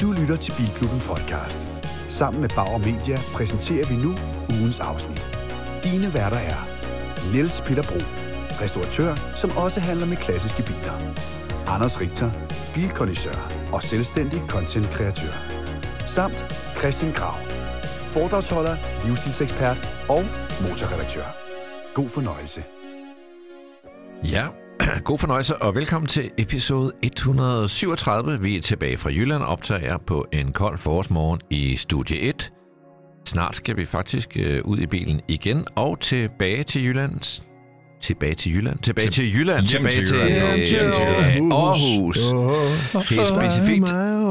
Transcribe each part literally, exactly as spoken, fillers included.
Du lytter til Bilklubben Podcast. Sammen med Bauer Media præsenterer vi nu ugens afsnit. Dine værter er Niels Peter Bro, restauratør, som også handler med klassiske biler. Anders Richter, bilkondisseur og selvstændig content-kreatør. Samt Christian Grav, foredragsholder, livsstilsekspert og motorredaktør. God fornøjelse. Ja, god fornøjelse og velkommen til episode et hundrede syvogtredive. Vi er tilbage fra Jylland og optager på en kold forårsmorgen i studie et. Snart skal vi faktisk øh, ud i bilen igen og tilbage til Jylland. Tilbage til Jylland? Tilbage til, til Jylland. Hjem tilbage til Jylland. til, Hjem til øh, Aarhus. Aarhus. Helt specifikt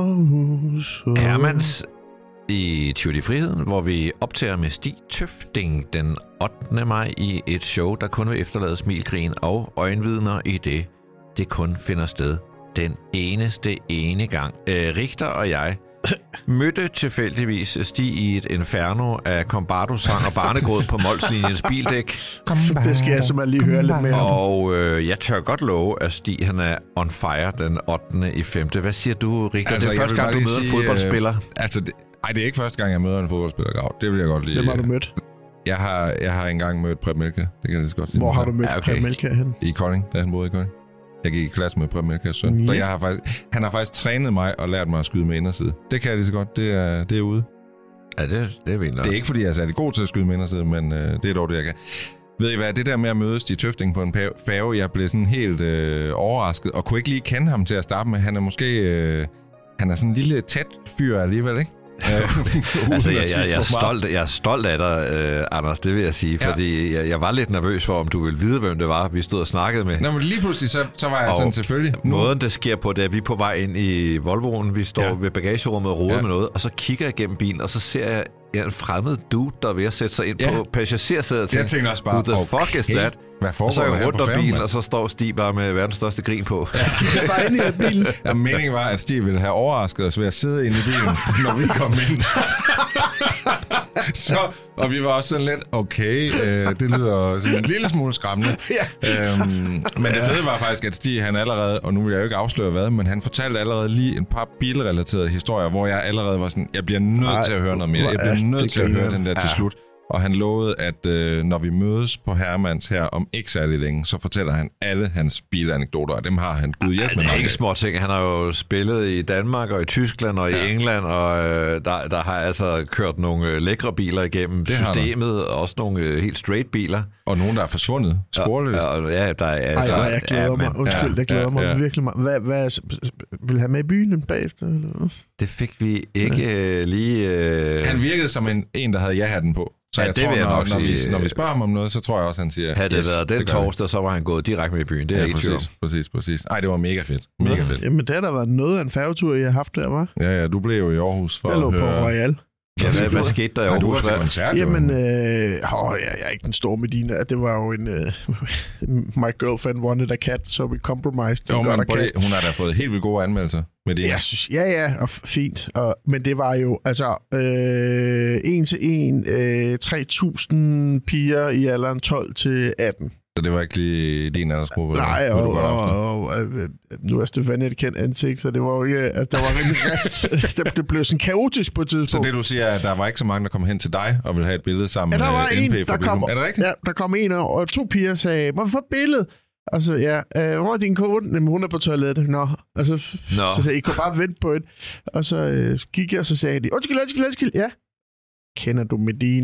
Hermans i Tivoli Friheden, hvor vi optager med Stig Tøfting den ottende maj i et show, der kun vil efterlade smilgrin og øjenvidner i det, det kun finder sted den eneste ene gang. Øh, Richter og jeg mødte tilfældigvis Stig i et inferno af Combardo-sang og barnegråd på Molslinjens bildæk. Det skal jeg simpelthen lige høre lidt mere om. Og øh, jeg tør godt love, at Stig han er on fire den ottende i femte. Hvad siger du, Richter? Altså, det er første gang, du møder sige, en fodboldspiller. Øh, altså, det, ej, det er ikke første gang, jeg møder en fodboldspiller, Grav. Det vil jeg godt lide. Hvem har du mødt? Jeg har, jeg har engang mødt Preben Elkjær. Det kan jeg lige så godt sige. Hvor har du mødt ja, okay. Preben Elkjær hen? I Kolding, da han boede i Kolding. Jeg gik i klasse med Preben Elkjærs søn. Ja. Så jeg har faktisk, han har faktisk trænet mig og lært mig at skyde med inderside. Det kan jeg lige så godt. Det er, det er ude. Ja, det, det er vildt. Det er ikke, fordi jeg er særlig god til at skyde med inderside, men øh, det er dog det, jeg kan. Ved I hvad, det der med at mødes i Tøfting på en færge, jeg blev sådan helt øh, overrasket, og kunne ikke lige kende ham til at starte med. Han er måske, øh, han er sådan en lille tæt fyr alligevel, ikke? altså, jeg, jeg, jeg, er stolt, jeg er stolt af dig, øh, Anders, det vil jeg sige, ja. Fordi jeg, jeg var lidt nervøs for, om du ville vide, hvem det var, vi stod og snakkede med. Nå, men lige pludselig, så, så var jeg og sådan selvfølgelig. Måden, det sker på, det er, at vi er på vej ind i Volvoen, vi står ja. ved bagagerummet og roder ja. med noget, og så kigger jeg gennem bilen, og så ser jeg en fremmed dude, der er ved at sætte sig ind ja. på passagersædet. Jeg tænker også bare, the fuck okay. is that? Hvad foregår så er jeg rundt om bilen, man? Og så står Stig bare med verdens største grin på. Ja. Jeg var inde i bilen. Ja, meningen var, at Stig ville have overrasket os ved at sidde inde i bilen, når vi kom ind. så, og vi var også sådan lidt, okay, øh, det lyder sådan en lille smule skræmmende. Ja. Øhm, men det fede var faktisk, at Stig, han allerede, og nu vil jeg jo ikke afsløre hvad, men han fortalte allerede lige en par bilrelaterede historier, hvor jeg allerede var sådan, jeg bliver nødt Ej, til at høre noget mere. Jeg bliver nødt til at høre den der til slut. Og han lovede, at øh, når vi mødes på Hermans her om ikke særlig længe, så fortæller han alle hans bilanekdoter, og dem har han Gud hjælp med. Det er ikke små ting. Han har jo spillet i Danmark og i Tyskland og ja. i England, og øh, der, der har altså kørt nogle øh, lækre biler igennem det systemet, og også nogle øh, helt straight biler. Og nogen, der er forsvundet. Sporløst. Ja, ja, der er altså... Ej, jeg glæder ja, mig. men, Undskyld, ja, jeg glæder ja, mig ja. virkelig meget. Hvad, hvad, vil have med i byen bagefter? Eller? Det fik vi ikke ja. lige... Øh... Han virkede som en, en der havde ja-hatten på. Så ja, jeg det tror, vil jeg når, nok når, sige. vi, når vi spørger ham om noget, så tror jeg også, han siger... Havde det yes, været den torsdag, så var han gået direkte med i byen. Det er ja, ikke præcis, tvivl. præcis, præcis. Ej, det var mega fedt. Mega ja. fedt. Jamen, det har da været noget af en færgetur, jeg har haft der, var. Ja, ja, du blev jo i Aarhus for jeg lå at høre... på Royal. Ja, hvad, hvad skete der i Aarhus? Du var til koncert, Jamen, øh, åh, jeg, jeg er ikke den store Medina. Det var jo en... Øh, my girlfriend wanted a cat, so we compromised. Jo, men det, hun har da fået helt vildt gode anmeldelser med det. Jeg synes, ja, ja, og fint. Og, men det var jo, altså, øh, en til en, øh, tre tusind piger i alderen tolv til atten. Så det var ikke lige din aldersgruppe? Nej, og, og, og, og nu er Stefan et kendt ansigt, så det var jo ikke... Altså, der var rimelig rift. det, det blev sådan kaotisk på et tidspunkt. Så det, du siger, at der var ikke så mange, der kom hen til dig og ville have et billede sammen ja, der var med en, N P? Der kom, er det rigtigt? Ja, der kom en, og to piger sagde, må vi få et billede? Og så, ja, øh, hvor er din kone? Jamen, hun er på toilettet. Nå. Og så, Nå. så sagde I kunne bare vente på et. Og så øh, gik jeg, og så sagde de, undskyld, undskyld, undskyld. Ja. Kender du Medina?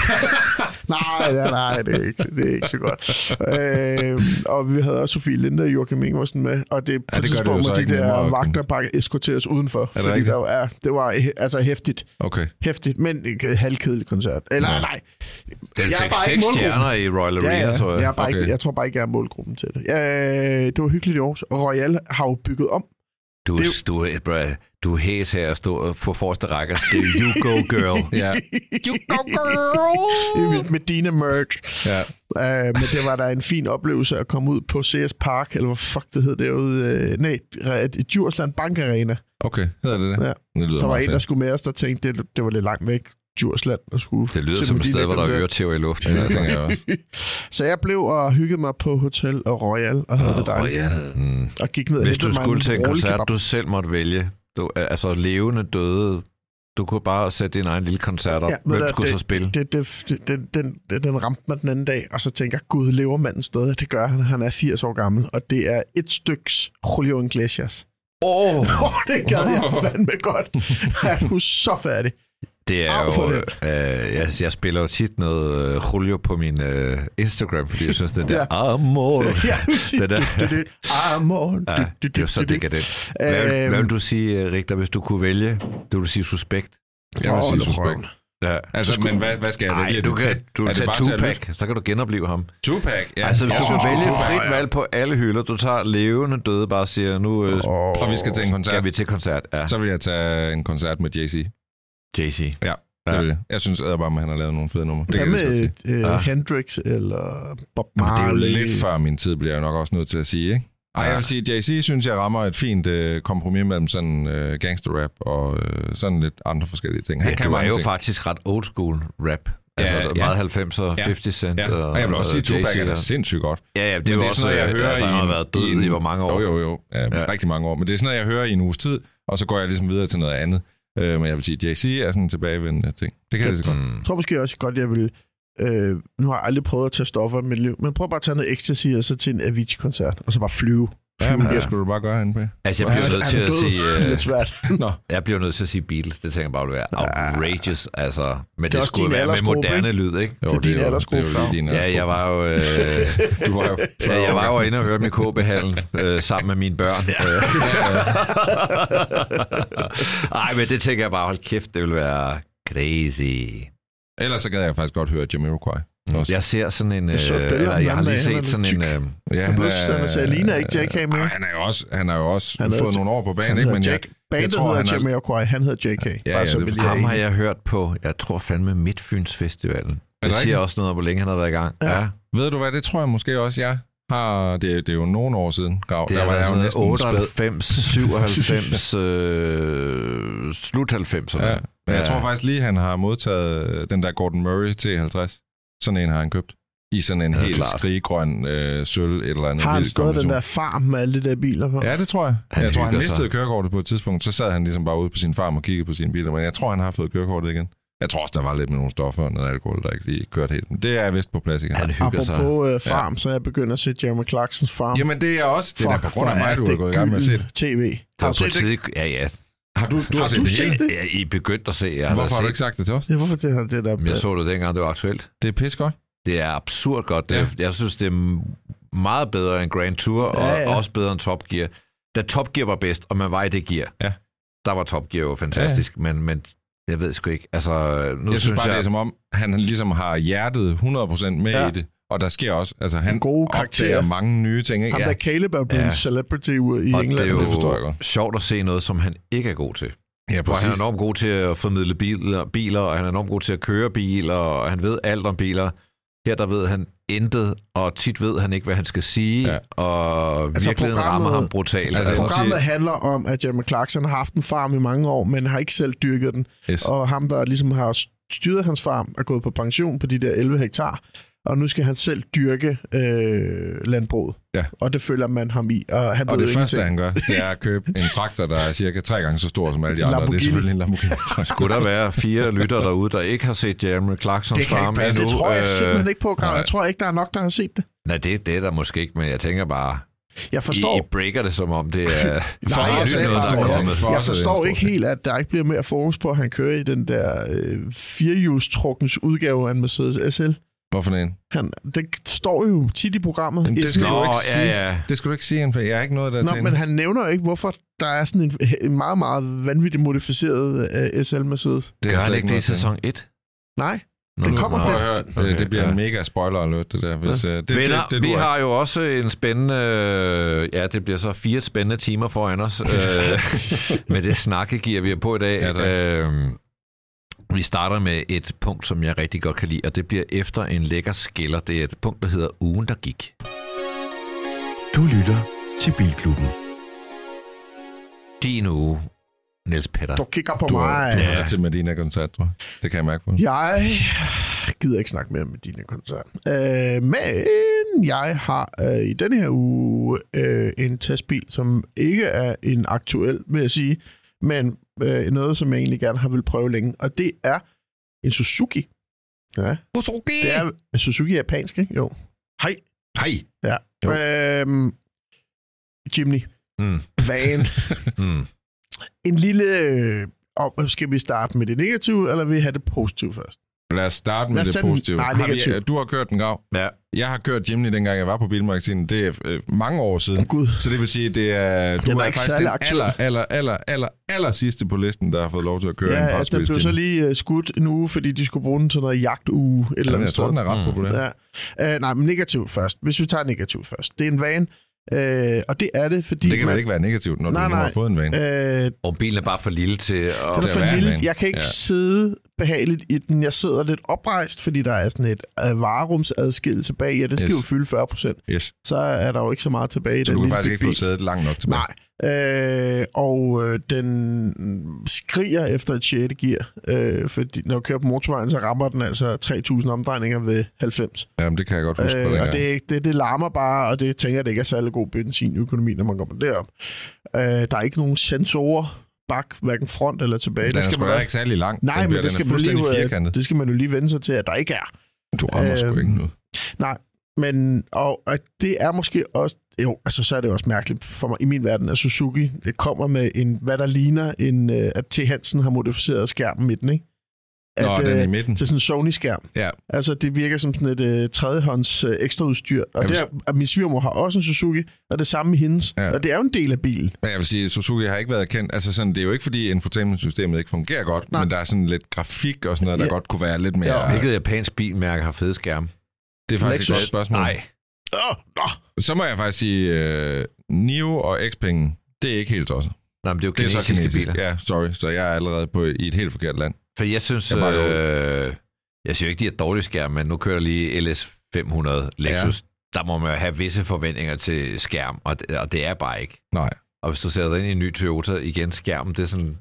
nej, nej, nej, det er ikke, det er ikke så godt. øh, og vi havde også Sofie Linde og Joachim Ingebrigtsen med, og det på ja, tidspunkt, hvor de der vagter bare eskorteres udenfor. Er det fordi der var, ja, det var altså hæftigt. Okay. Hæftigt, men en halvkedelig koncert. Eller ja. nej. Den fik seks stjerner i Royal Arena, ja, ja. så jeg. Jeg, bare okay. ikke, jeg tror bare ikke, jeg er målgruppen til det. Ja, det var hyggeligt i Aarhus, og Royal har jo bygget om. Du, det, du, bro, du er hæs her og stå på forreste række og skrive, you go girl. ja. You go girl! Med Medina merch. Ja. Uh, men det var der en fin oplevelse at komme ud på C S Park, eller hvad fuck det hed derude. Uh, nej, Djursland Bank Arena. Okay, hedder det det? Ja. Det lyder der var en, fedt. der skulle med os, der tænkte, det, det var lidt langt væk. Djursland og skulle... Det lyder som et sted, hvor der er øretæver i luften. Ja, det tænker jeg også. Så jeg blev og hyggede mig på Hotel og Royal og havde oh, det dejligt. Royal. Mm. Og gik ned og Hvis du skulle til en koncert, du selv måtte vælge, Du, altså levende døde. Du kunne bare sætte din egen lille koncert op. Ja, Hvem skulle det, så spille? Det, det, det, den, den, den ramte mig den anden dag, og så tænker jeg, gud, lever manden stadig? Det gør han. Han er firs år gammel, og det er et styks Julio Iglesias. Åh! Oh. oh, det gad jeg fandme godt. Han er så færdig. Det er jo... Øh, jeg, jeg spiller jo tit noget øh, Julio på min øh, Instagram, fordi jeg synes, det der ja. Amor... Ja, det der... Amor... Ja, det er jo så dekadent. Hvad, øhm, hvad vil du sige, Richter, hvis du kunne vælge? Du vil sige suspekt. Jeg vil sige suspekt. Ja, altså, skulle... men hvad, hvad skal jeg vælge? Ej, du kan, du kan tage Tupac, så kan du genopleve ham. Tupac, ja. Altså, hvis du kan vælge frit valg på alle hylder, du tager levende døde, bare siger, nu øh, oh, og vi skal til en koncert. Skal vi til koncert, ja. Så vil jeg tage en koncert med Jay-Z. Jay-Z. Ja, det ja. vil jeg. Jeg synes bare, at han har lavet nogle fede numre. Hvad med øh, ja. Hendrix eller Bob Marley? Det er jo lidt før min tid, bliver jeg nok også nødt til at sige, ikke? Ej, jeg vil sige, at Jay-Z synes, jeg rammer et fint øh, kompromis mellem sådan øh, gangster-rap og øh, sådan lidt andre forskellige ting. Han ja, kan du er jo ting. faktisk ret old school rap. Altså ja, ja. Meget halvfemser, ja. halvtreds Cent ja. og, og jeg vil også sige, at Tupac er sindssygt godt. Ja, ja, det er jo også sådan, jeg hører altså, han har været død i, en, i hvor mange år. Jo, jo, jo. Ja, ja. Rigtig mange år. Men det er sådan noget, jeg hører i en uges tid, og så går jeg ligesom videre til noget andet. Øh, men jeg vil sige, at Jay-Z er sådan en tilbagevendende ting. Det kan jeg lige så godt. Jeg tror måske også godt, jeg vil... Øh, nu har jeg aldrig prøvet at tage stoffer i mit liv, men prøv bare at tage noget ecstasy og så til en Avicii-koncert, og så bare flyve. Ja, men det skulle du bare gøre henne på. Altså, jeg bliver nødt til at sige... Uh, det er svært. Nå. Jeg bliver nødt til at sige Beatles. Det tænker jeg bare, vil være outrageous. Altså, men det, det skulle være med moderne lyd, ikke? Jo, det er din aldersgruppe. Ja, jeg var jo... Øh, du var jo ja, jeg var jo inde og hørte med K B-hallen øh, sammen med mine børn. Ej, men det tænker jeg bare, hold kæft, det vil være crazy. Ellers så gad jeg faktisk godt høre Jamiroquai. Også. Jeg ser sådan en... Jeg, øh, eller, jeg har lige set sådan en... Øh, ja, han er... Han ligner ikke J K mere. Han er jo også, han er jo også han fået nogle år på banen, ikke? Men Jack, jeg, jeg tror, hedder Jamiroquai, han hedder J K. Ja, ja, ja, det, ham har jeg hørt på, jeg tror fandme Midtfyns Festivalen. Det siger også noget om, hvor længe han har været i gang. Ja. Ja. Ved du hvad, det tror jeg måske også, jeg har... Det, det er jo nogle år siden, Grav. Det der var sådan noget otteoghalvfems, syvoghalvfems, øh, slut halvfemserne. Ja. Men jeg tror faktisk lige, han har modtaget den der Gordon Murray T halvtreds. Sådan en har han købt. I sådan en ja, helt skriggrøn øh, sølv, et eller andet. Har han stadig den der farm med alle de der biler på? Ja, det tror jeg. Han jeg tror, han mistede sig. kørekortet på et tidspunkt. Så sad han ligesom bare ude på sin farm og kiggede på sine biler. Men jeg tror, han har fået kørekortet igen. Jeg tror også, der var lidt med nogle stoffer og noget alkohol, der ikke lige kørte helt. Men det er vist på plads igen. Han hygger sig. Apropos uh, farm, ja. Så er jeg begyndt at se Jeremy Clarksons farm. Jamen, det er også. Det er der på grund af mig, du har gået i gang med at se det. T V. Har du set det? Ja, ja. Har du, du har, har set, du det set det? Ja, I begyndt at se. Jeg hvorfor har set. du ikke sagt det til os? Ja, hvorfor det her det der? Jeg så det dengang, det var aktuelt. Det er pis godt. Det er absurd godt. Det, ja. Jeg synes, det er meget bedre end Grand Tour, og ja, ja. også bedre end Top Gear. Da Top Gear var bedst, og man var i det gear, ja. der var Top Gear jo fantastisk, ja, ja. Men, men jeg ved sgu ikke. Altså, nu jeg synes, synes bare, jeg... det er som om, han ligesom har hjertet hundrede procent med ja. i det. Og der sker også, altså han opdager mange nye ting. Ikke? Ham der Caleb er blevet ja. celebrity i og England. Det er jo det forstår jeg godt. Sjovt at se noget, som han ikke er god til. Ja, præcis. Han er enormt god til at formidle biler, biler, og han er enormt god til at køre biler, og han ved alt om biler. Her der ved han intet, og tit ved han ikke, hvad han skal sige, ja. og altså, virkeligheden rammer ham brutalt. Altså, programmet sige... handler om, at Jeremy Clarkson har haft en farm i mange år, men har ikke selv dyrket den. Yes. Og ham, der ligesom har styret hans farm, er gået på pension på de der elleve hektar, og nu skal han selv dyrke øh, landbruget. Ja. Og det følger man ham i. Og, han og det første, han gør, det er at købe en traktor, der er cirka tre gange så stor som alle de andre. Det er selvfølgelig en Lamborghini. Skulle der være fire lytter derude, der ikke har set Jeremy Clarksons farm endnu? Det tror jeg simpelthen ikke på, Grav. Jeg tror ikke, der er nok, der har set det. Nej, det, det er der måske ikke, men jeg tænker bare... Jeg forstår... I, I breaker det, som om det er... Nej, jeg, jeg, noget, jeg, jeg, jeg forstår ikke helt, at der ikke bliver mere fokus på, at han kører i den der øh, firehjulstrukkens udgave af en Mercedes S L. Hvorfor en? Han, det står jo tit i programmet. Jamen, det skal Nå, du ikke ja, sige. Ja. Det skal du ikke sige, for jeg er ikke noget, der Nå, men han nævner jo ikke, hvorfor der er sådan en, en meget, meget vanvittigt modificeret uh, S L Mercedes. Det er ikke det i sæson et? Nej. Nå, det kommer til. Høre, okay, det bliver ja. en mega spoiler alert, det der. Hvis, ja. det, Venner, det, det, vi har jo også en spændende... Ja, det bliver så fire spændende timer foran os. øh, med det snakkegear, vi er på i dag. Ja, øh, vi starter med et punkt, som jeg rigtig godt kan lide, og det bliver efter en lækker skiller. Det er et punkt, der hedder Ugen, der gik. Du lytter til Bilklubben. Din uge, Niels Petter. Du kigger på du mig. Har, du har til Medina-koncert, tror jeg. Det kan jeg mærke på. Jeg gider ikke snakke mere om Medina-koncert. Øh, men jeg har øh, i denne her uge øh, en testbil, som ikke er en aktuel, vil jeg sige, men øh, noget, som jeg egentlig gerne har vil prøve længe, og det er en Suzuki. Ja. Suzuki! Det er Suzuki japansk, ikke? Jo. Hej. Hej. Ja. Øhm, Jimny. Mm. Van. mm. En lille... Øh, skal vi starte med det negative, eller vil vi have det positive først? Lad os starte med os det positive. Nej, har vi, du har kørt den, Grav. Ja. Jeg har kørt Jimny, dengang jeg var på Bilmagasinet. Det er øh, mange år siden. Oh, Gud. Så det vil sige, det er, du den er er faktisk den aktuel. aller, aller, aller, aller, aller sidste på listen, der har fået lov til at køre ja, en altså, den blev så lige uh, skudt en uge, fordi de skulle bruge den til noget jagtuge. Et eller andet jeg tror, den er ret mm. populær. Ja. Uh, nej, men negativt først. Hvis vi tager negativt først. Det er en van, uh, og det er det, fordi... Det kan man... vel ikke være negativt, når nej, du nu nej. har fået en van. Uh, og bilen er bare for lille til at... Den er for lille. Jeg kan ikke ja. sidde behageligt i den. Jeg sidder lidt oprejst, fordi der er sådan et uh, varerumsadskillelse bag. Ja, det skal yes. jo fylde fyrre procent. Yes. Så er der jo ikke så meget tilbage i så den. Så du kan faktisk ikke få sædet langt nok tilbage. Nej. Øh, og øh, den skriger efter et sjette gear. Øh, fordi når du kører på motorvejen, så rammer den altså tre tusind omdrejninger ved halvfems. Jamen, det kan jeg godt huske. Øh, og det, det, det larmer bare, og det tænker jeg, det ikke er særlig god benzinøkonomi, når man kommer derop. Øh, der er ikke nogen sensorer bak, hverken front eller tilbage. Den det skal er sgu da ikke særlig lang. Nej, den men det skal, man lige, det skal man jo lige vende sig til, at der ikke er. Du rammer øh, sgu ikke noget. Nej, men og, og det er måske også... Jo, altså så er det også mærkeligt for mig i min verden, at Suzuki det kommer med en, hvad der ligner, en, at T. Hansen har modificeret skærmen midten, ikke? At, Nå, den er i midten. Til sådan en Sony-skærm. Ja. Altså, det virker som sådan et uh, tredjehånds uh, ekstraudstyr. Og Jamen, det er, min svigermor har også en Suzuki, og det samme i hendes. Ja. Og det er jo en del af bilen. Men jeg vil sige, Suzuki har ikke været kendt. Altså sådan, det er jo ikke, fordi infotainmentsystemet ikke fungerer godt, nej. Men der er sådan lidt grafik og sådan noget, der ja. godt kunne være lidt mere... Ja. Hvilket japansk bilmærke har fede skærme? Det er faktisk Lexus. Et godt spørgsmål. Nej. Oh, oh. Så må jeg faktisk sige, uh, Nio og Xpeng, det er ikke helt også. Nej, men det er jo kinesiske det er så kinesisk. Biler. Ja, sorry. Så jeg er allerede på, i et helt forkert land. For jeg synes, jeg, øh, jeg siger ikke, de er dårlige skærme, men nu kører der lige L S fem hundrede Lexus. Ja. Der må man have visse forventninger til skærm, og det, og det er bare ikke. Nej. Og hvis du sætter dig ind i en ny Toyota, igen skærmen, det er sådan,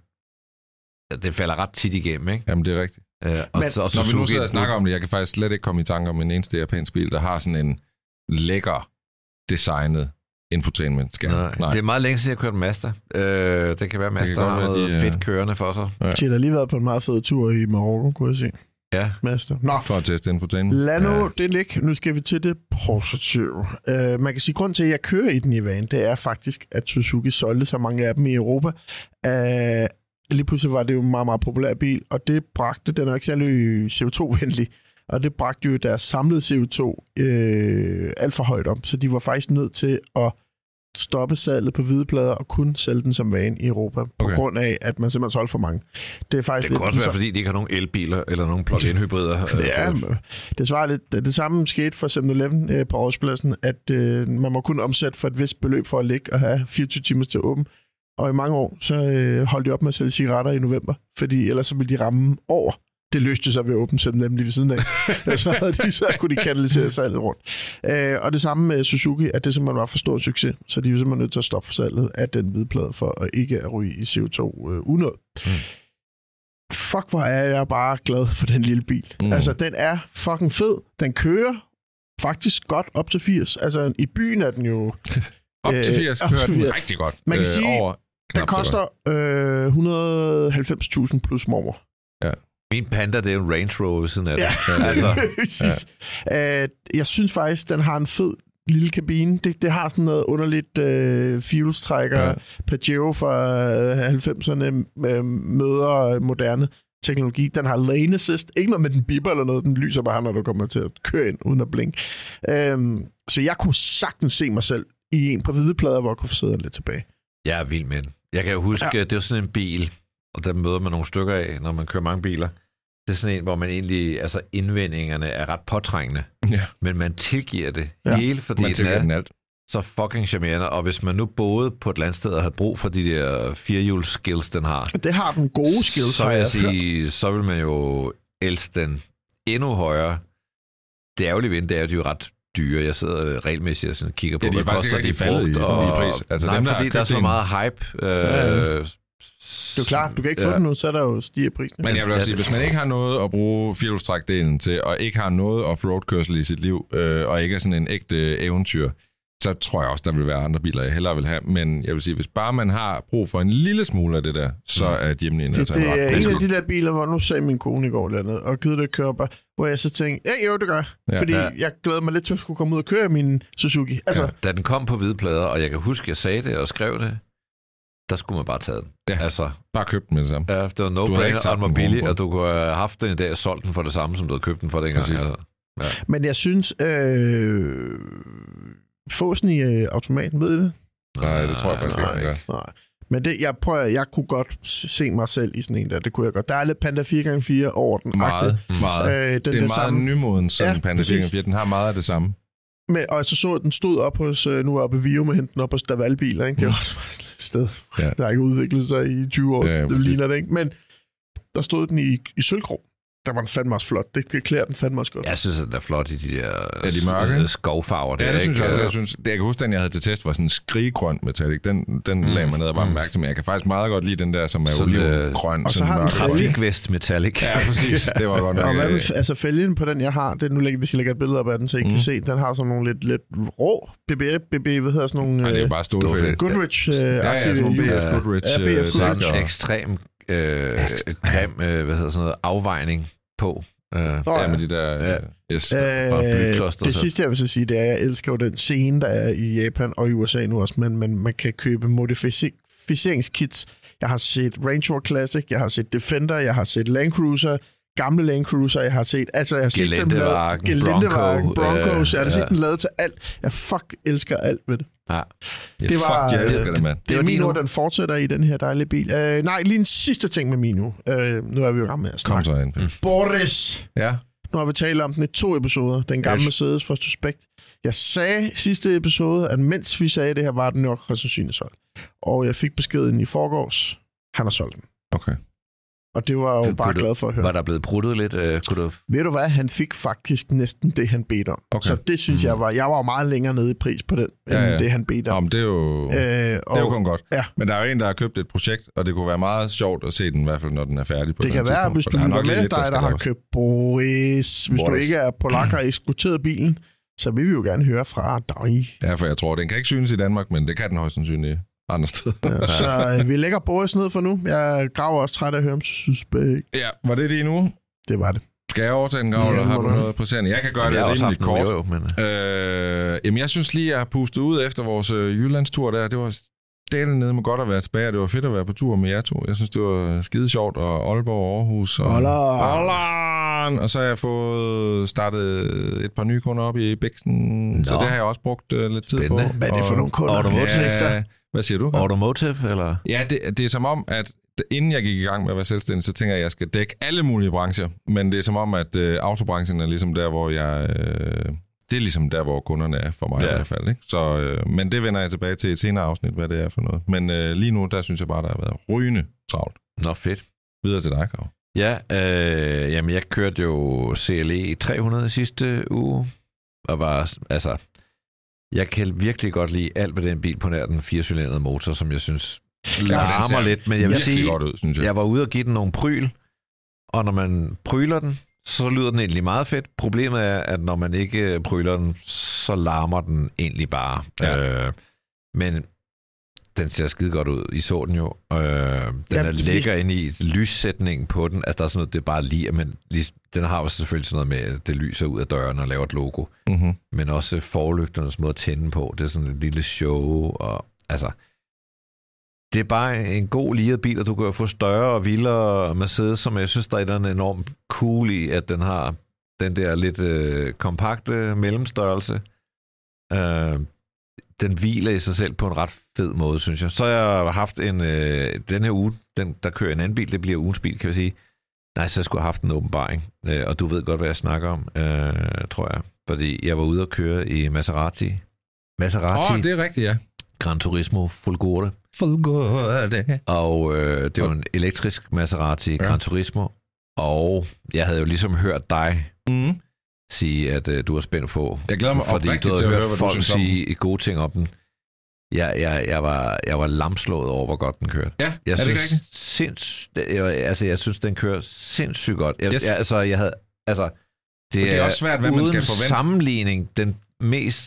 det falder ret tit igennem, ikke? Jamen, det er rigtigt. Øh, og, men, så, og når vi nu sidder og snakker om det, jeg kan faktisk slet ikke komme i tanke om en eneste japansk bil, der har sådan en lækker designet infotainment-skærm. Nej, Nej. Det er meget længe siden, jeg har kørt Mazda. Øh, det kan være, Mazda har noget de, fedt kørende for sig. Ja. De har lige været på en meget fed tur i Marokko, kunne jeg se. Ja. Mazda. Nå. For at teste infotainment. Lad nu ja. det ligge. Nu skal vi til det positive. Uh, man kan sige, grund til, at jeg kører i den i van, det er faktisk, at Suzuki solgte så mange af dem i Europa. Uh, lige pludselig var det jo en meget, meget populær bil, og det bragte, den er ikke særlig C O to-venlig, og det bragte jo deres samlede C O to øh, alt for højt op, så de var faktisk nødt til at stoppe salget på hvide plader og kun sælge den som van i Europa, på okay. grund af, at man simpelthen solgte for mange. Det er faktisk det kunne også være, fordi de ikke har nogen elbiler eller nogen plug-in hybrider. Ja, det svarer lidt. Det samme skete for syv eleven øh, på Årspladsen, at øh, man må kun omsætte for et vist beløb for at ligge og have fireogtyve timer til åben. Og i mange år, så øh, holdt de op med at sælge cigaretter i november, fordi ellers så ville de ramme over. Det løste sig ved at åbne dem lige ved siden af. så, de, så kunne de kanalisere salget rundt. Øh, og det samme med Suzuki, at det simpelthen var for stor succes. Så de er simpelthen nødt til at stoppe salget af den hvidplade for at ikke at ryge i C O to øh, unød. Mm. Fuck, hvor er jeg bare glad for den lille bil. Mm. Altså, den er fucking fed. Den kører faktisk godt op til firs. Altså, i byen er den jo... op til firs kører den firs. Rigtig godt. Man kan sige, øh, over den koster øh, et hundrede og halvfems tusind plus mormor. Ja. Min Panda, det er en Range Rover ved siden af det. Ja. altså. ja. uh, jeg synes faktisk, den har en fed lille kabine. Det, det har sådan noget underligt uh, fuelstrækker. Ja. Pajero fra uh, halvfemserne uh, møder moderne teknologi. Den har lane assist. Ikke noget med den bipper eller noget. Den lyser bare, når du kommer til at køre ind uden at blinke. Um, så jeg kunne sagtens se mig selv i en på hvide plader, hvor jeg kunne få siddet lidt tilbage. Jeg er vild med den. Jeg kan jo huske, ja. det er sådan en bil, og der møder man nogle stykker af, når man kører mange biler. Det er sådan en, hvor man egentlig, altså indvendingerne er ret påtrængende, ja. men man tilgiver det ja. hele, fordi man tilgiver den er alt. Så fucking charmerende. Og hvis man nu boede på et eller andet sted og havde brug for de der firehjuls skills, den har. Det har den gode skills. Så vil jeg sige, så vil man jo elske den endnu højere. Det ærgerlige ved det er, at de er jo ret dyre. Jeg sidder regelmæssigt og sådan kigger på, ja, de hvad koster de brugt. I, og, i pris. Altså, nej, dem, der fordi der er så meget hype. Øh, ja, ja. Det er klart, du kan ikke få ja. den nu, så er der jo stiger prisen. Men jeg vil også sige, hvis man ikke har noget at bruge firehjulstrækdelen til, og ikke har noget off-road-kørsel i sit liv, øh, og ikke er sådan en ægte eventyr, så tror jeg også, der vil være andre biler, jeg hellere vil have. Men jeg vil sige, hvis bare man har brug for en lille smule af det der, så er et Gemini det, altså det en ret er pris. en af de der biler, hvor nu sagde min kone i går landet, og givet det at køre bare, hvor jeg så tænkte, ja, jo, det gør jeg. Ja. Fordi Ja. jeg glæder mig lidt til at skulle komme ud og køre min Suzuki. Altså, Ja. Da den kom på hvide plader, og jeg kan huske, jeg sagde det og skrev det, der skulle man bare tage den. Ja. Altså, Bare køb den med det samme. ja, det var Du havde ikke no-brainer, sat og den var den billig, på. og du kunne have haft den i dag og solgt den for det samme, som du havde købt den for dengang. Præcis. Altså, ja. men jeg synes, øh, fåsen i øh, automaten, ved I det? Nej, det tror jeg faktisk ikke, man gør. Nej. Men det, jeg prøver, jeg kunne godt se mig selv i sådan en der. Det kunne jeg godt. Der er lidt Panda fire gange fire over den. Meget, meget. Øh, den det er der meget samme. nymoden sådan Ja, ja, Panda præcis. fire. Den har meget af det samme. Med, og så så, at den stod op hos, øh, nu oppe i Vio med henten op hos Davalbiler, ikke? Det var også bare sådan et sted. Ja. Der har ikke udviklet sig i tyve år. Ja, ja, det præcis. ligner det, ikke? Men der stod den i, i sølvgrå. Der var den fandme også flot. Det, det klæder den fandme også godt. Jeg synes, at den er flot i de der Er de mørke? øh, skovfarver. Ja, der, det synes ikke? jeg også. Jeg, synes, det, jeg kan huske, den jeg havde til test, var sådan en skriggrøn metallic. Den, den mm. lagde mig ned og bare Mm. mærke til, men jeg kan faktisk meget godt lide den der, som er Sådan, øh, olivgrøn. og så sådan har den mørk. fælge. Trafikvest metallic. Ja, præcis. Det var godt nok. Og hvad øh, med, altså fælgen på den, jeg har, det, nu lægger, hvis jeg lægger et billede op af den, så I mm. kan se, den har sådan nogle lidt, lidt rå B B F, B B, hvad hedder sådan nogle... Ej, det er jo øh, bare stålfælde. Stålfælde. Goodrich. Øh, Ja, ja, sådan nogle B F Ja. Goodrich. Ja, B F øh, Goodrich. sækker. Ekstrem øh, grim, øh, hvad hedder sådan noget, afvejning på. Øh, Nå, Ja, med de der... Ja. Ja. Yes. Og Øh, blykloster, det så- sidste, jeg vil så sige, det er, at jeg elsker jo den scene, der er i Japan og i U S A nu også, men, men man kan købe modificeringskits. Jeg har set Range Rover Classic, jeg har set Defender, jeg har set Land Cruiser, gamle Land Cruiser, jeg har set... Altså, jeg har set dem lavet... Gelendewagen, Gelendewagen, Bronco, Broncos, jeg har øh, set ja. den lavet til alt. Jeg fuck elsker alt ved det. ja. Ja, det fuck, var, jeg øh, elsker det, mand. Det er var min din ord, uge. den fortsætter i den her dejlige bil. Uh, nej, lige en sidste ting med min uge. Uh, nu er vi jo i gang med at Kom snakke. så ind. Boris! Ja. Nu har vi talt om den i to episoder. Den gamle Yes. Mercedes for Suspect. Jeg sagde i sidste episode, at mens vi sagde det her, var den nok højst sandsynligt solgt. Og jeg fik beskeden i forgårs. Han har solgt den. Okay. Og det var jeg jo Kunne bare du- glad for at høre. Var der blevet pruttet lidt? Øh, kunne du... Ved du hvad? Han fik faktisk næsten det, han bedte om. Okay. Så det synes jeg var... Jeg var jo meget længere nede i pris på den, end Ja, ja. det, han bedte Nå, om. men det er jo... Øh, Det er jo kun godt. Ja. Men der er jo en, der har købt et projekt, og det kunne være meget sjovt at se den, i hvert fald når den er færdig på Det et kan eller andet være, tidspunkt, hvis for du der er lytter nok lige med, lidt, dig, der, der har laves. købt Boris. Hvis Boris. du ikke er polak og eksporteret bilen, så vil vi jo gerne høre fra dig. Ja, for jeg tror, den kan ikke synes i Danmark, men det kan den højst sandsynligt andre steder. Ja, så øh, vi lægger Boris ned for nu. Jeg graver også træt af at høre om Suspect. Ja, var det det nu? Det var det. Skal jeg overtage den, Grav, Ja, eller har må du du. noget presserende? Jeg kan gøre Jeg det har også rimelig haft nogle, kort. jo, jo, men... Øh, jamen, jeg synes lige, jeg har pustet ud efter vores øh, Jyllandstur der. Det var stille nede med godt at være tilbage, og det var fedt at være på tur med jer to. Jeg synes, det var skide sjovt, og Aalborg, Aarhus. Og Holla. Holland! Og så har jeg fået startet et par nye kunder op i Bæksten, Nå. så det har jeg også brugt øh, lidt tid Spændende. på. Hvad er det for Og- nogle kunder? Automotive. Ja, hvad siger du? Automotive, eller? Ja, det, det er som om, at inden jeg gik i gang med at være selvstændig, så tænker jeg, at jeg skal dække alle mulige brancher. Men det er som om, at øh, autobranchen er ligesom der, hvor jeg... Øh, det er ligesom der, hvor kunderne er for mig ja. i hvert fald. Ikke? Så, øh, men det vender jeg tilbage til i et senere afsnit, hvad det er for noget. Men øh, lige nu, der synes jeg bare, der har været rygende travlt. Nå, fedt. Videre til dig, Grav. Ja, øh, jamen jeg kørte jo C L E tre hundrede i sidste uge, og var, altså, jeg kan virkelig godt lide alt ved den bil på nær den firecylindrede motor, som jeg synes larmer lidt, men jeg vil virkelig sige, godt ud, synes jeg. jeg var ude og give den nogle pryl, og når man pryler den, så lyder den egentlig meget fedt. Problemet er, at når man ikke pryler den, så larmer den egentlig bare. Ja. Øh, men den ser skide godt ud. I så den jo. Øh, den Ja, er lækker inde i lyssætningen på den. Altså, der er sådan noget, det er bare lige, men lige, den har jo selvfølgelig sådan noget med, at det lyser ud af døren og laver et logo. Mm-hmm. Men også forlygternes måde at tænde på. Det er sådan et lille show. Og, altså, det er bare en god liret bil, og du kan jo få større og vildere Mercedes, som jeg synes, der er en enormt cool i, at den har den der lidt øh, kompakte mellemstørrelse. Øh, den hviler i sig selv på en ret fed måde, synes jeg. Så har jeg haft en, øh, den her uge, den, der kører en anden bil, det bliver ugens bil, kan vi sige. Nej, så skulle jeg have haft en åbenbaring, øh, og du ved godt, hvad jeg snakker om, øh, tror jeg. Fordi jeg var ude at køre i Maserati. Maserati. Åh, oh, det er rigtigt, ja. Gran Turismo Folgore. Folgore. Og øh, det var en elektrisk Maserati Ja. Gran Turismo. Og jeg havde jo ligesom hørt dig Mm. sige, at øh, du var spændt på. Jeg glæder mig fordi du oprigtigt havde til at hørt høre, hvad du folk synes om sige gode ting om den. Jeg, jeg, jeg, var, jeg var lamslået over, hvor godt den kørte. Ja, Jeg er det synes, ikke rigtigt? sinds, jeg, altså, jeg synes, den kører sindssygt godt. Jeg, Yes. jeg, altså, jeg havde, altså, det, det er også svært, hvad man uden skal forvente. sammenligning den mest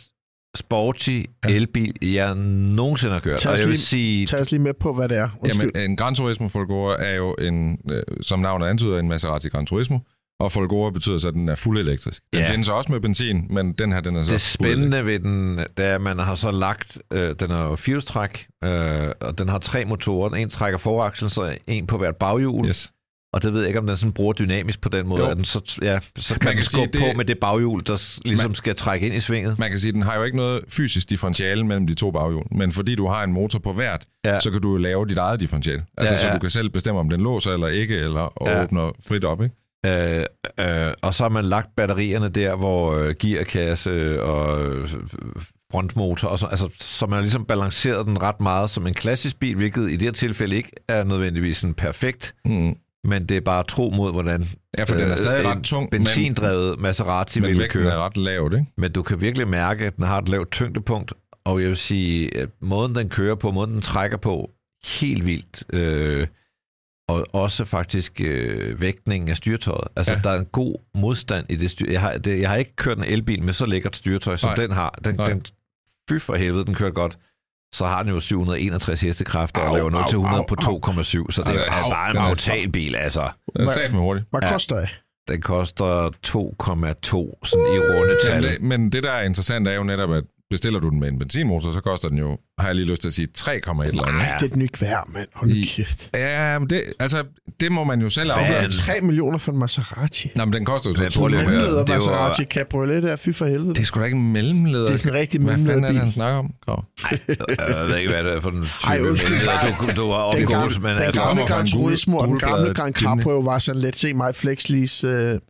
sporty elbil, jeg nogensinde har kørt. Og jeg vil lige, sige... Tag os lige med på, hvad det er. Undskyld. Jamen, en Gran Turismo Folgore er jo, en, øh, som navnet antyder, en Maserati Gran Turismo. Og Folgore betyder så, at den er fuld elektrisk. Den ja. findes også med benzin, men den her, den er så det spændende ved den, det er, at man har så lagt, øh, den er jo firehjulstræk, øh, og den har tre motorer. En trækker forakslen, så en på hvert baghjul. Yes. Og det ved jeg ikke, om den sådan bruger dynamisk på den måde. At den så, ja, så kan man den skubbe på med det baghjul, der ligesom man, skal trække ind i svinget. Man kan sige, at den har jo ikke noget fysisk differentiale mellem de to baghjul. Men fordi du har en motor på hvert, ja. så kan du lave dit eget differentiale. Altså, ja, ja. så du kan selv bestemme, om den låser eller ikke, eller og ja. åbner frit op, ikke? Øh, øh, og så har man lagt batterierne der, hvor øh, gearkasse og øh, frontmotor, og så, altså, så man har ligesom balanceret den ret meget som en klassisk bil, hvilket i det her tilfælde ikke er nødvendigvis sådan perfekt, mm. men det er bare tro mod, hvordan ja, for øh, den er stadig ret tung, benzindrevet Maserati men vil køre. er ret lavt, ikke? Men du kan virkelig mærke, at den har et lavt tyngdepunkt, og jeg vil sige, at måden den kører på, måden den trækker på, helt vildt. Øh, Og også faktisk øh, vægtningen af styretøjet. Altså, ja. der er en god modstand i det styr. Jeg har, det, jeg har ikke kørt en elbil med så lækkert styretøj, som Nej. den har. Den, den, fy for helvede, den kører godt. Så har den jo syv hundrede og enogtres hestekræfter og laver nul til hundrede på to komma syv, så det er altså bare en brutal altså. Den er sat med hurtigt. Hvad koster det? Ja, den koster to komma to, sådan i runde tal. Ja, men det, der er interessant, er jo netop, at bestiller du den med en benzinmotor, så koster den jo, har jeg lige lyst til at sige, tre komma et eller andet. Nej, det er et nyt værd, mand. Hold kæft. Ja, men det, altså, det må man jo selv afgøre. tre millioner for en Maserati. Nå, men den koster jo så to mellemleder Maserati Cabriolet der, fy for helvede. Det er sgu da ikke en mellemleder. Det er sådan en rigtig mellemleder bil. Hvad fanden er det, han snakker om? Nej, jeg ved ikke, hvad det er for den type mellemleder. Du, du har oppe i hus, men den gamle Gran Turismo og den gamle Gran Cabrio var sådan lidt, se mig flexlease.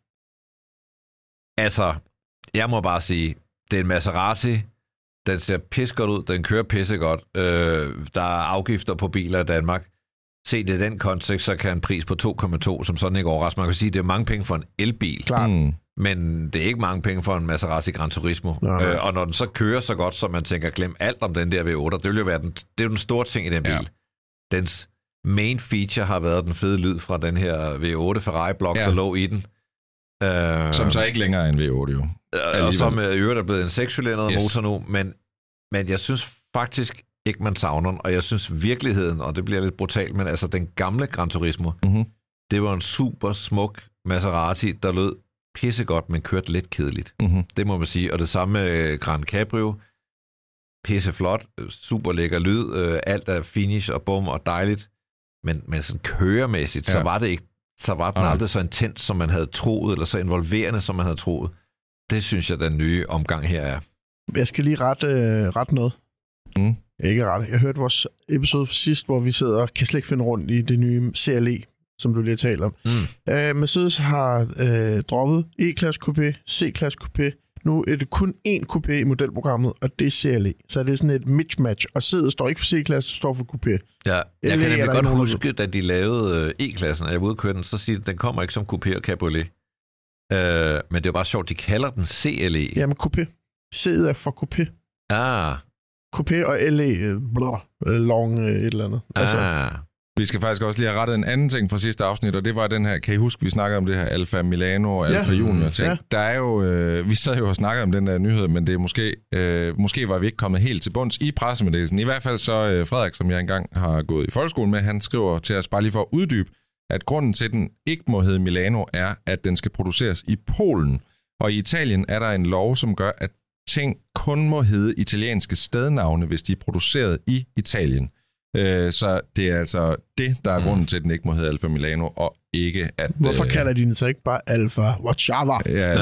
Altså, jeg må bare sige, det er en Maserati. Den ser pissegodt ud, den kører pissegodt. Øh, der er afgifter på biler i Danmark. Se det i den kontekst, så kan en pris på to komma to, som sådan ikke overrasker. Man kan sige, at det er mange penge for en elbil. Klart. Mm. Men det er ikke mange penge for en Maserati Gran Turismo. Øh, og når den så kører så godt, så man tænker, glem alt om den der V otte, det vil jo være den, det er jo den store ting i den bil. Ja. Dens main feature har været den fede lyd fra den her V otte Ferrari-blok, ja. der lå i den. Øh, som så ikke længere er en V otte, jo. Øh, og som i øvrigt er blevet en sekscylindret yes. motor nu, men, men jeg synes faktisk ikke, man savner den, og jeg synes virkeligheden, og det bliver lidt brutalt, men altså den gamle Gran Turismo, mm-hmm. det var en super smuk Maserati, der lød pissegodt, men kørte lidt kedeligt. Mm-hmm. Det må man sige. Og det samme med Gran Cabrio, pisseflot, super lækker lyd, øh, alt er finish og bum og dejligt, men, men sådan køremæssigt, ja. så var det ikke, så var den aldrig så intens, som man havde troet, eller så involverende, som man havde troet. Det synes jeg, den nye omgang her er. Jeg skal lige rette, øh, rette noget. Mm. Ikke rette. Jeg hørte vores episode sidst, hvor vi sidder og kan slet ikke finde rundt i det nye C L E, som du lige har talt om. Mm. Uh, Mercedes har uh, droppet E-klasse coupé, C-klasse coupé. Nu er det kun én coupé i modelprogrammet, og det er C L E. Så det er sådan et mismatch. Og C'et står ikke for C-klasse, det står for coupé. Ja, jeg L A kan nemlig godt huske, da de lavede E-klassen, og jeg var ude at køre den, så siger de, at den kommer ikke som coupé og cabriolet. Uh, men det er jo bare sjovt, de kalder den C L E. Jamen coupé. C'et er for coupé. Ah. Coupé og L E, blå, long et eller andet. Ah. Altså. Vi skal faktisk også lige have rettet en anden ting fra sidste afsnit, og det var den her, kan I huske, vi snakkede om det her Alfa Milano og Alfa ja. Junior ting. Ja. Der er jo, øh, vi sad jo og snakkede om den der nyhed, men det er måske, øh, måske var vi ikke kommet helt til bunds i pressemeddelelsen. I hvert fald så øh, Frederik, som jeg engang har gået i folkeskolen med, han skriver til os bare lige for at uddybe, at grunden til, at den ikke må hedde Milano, er, at den skal produceres i Polen. Og i Italien er der en lov, som gør, at ting kun må hedde italienske stednavne, hvis de er produceret i Italien. Øh, så det er altså det, der er mm. grunden til, at den ikke må hedde Alfa Milano, og ikke at... Hvorfor øh... kalder de den så ikke bare Alfa Warszawa? Ja,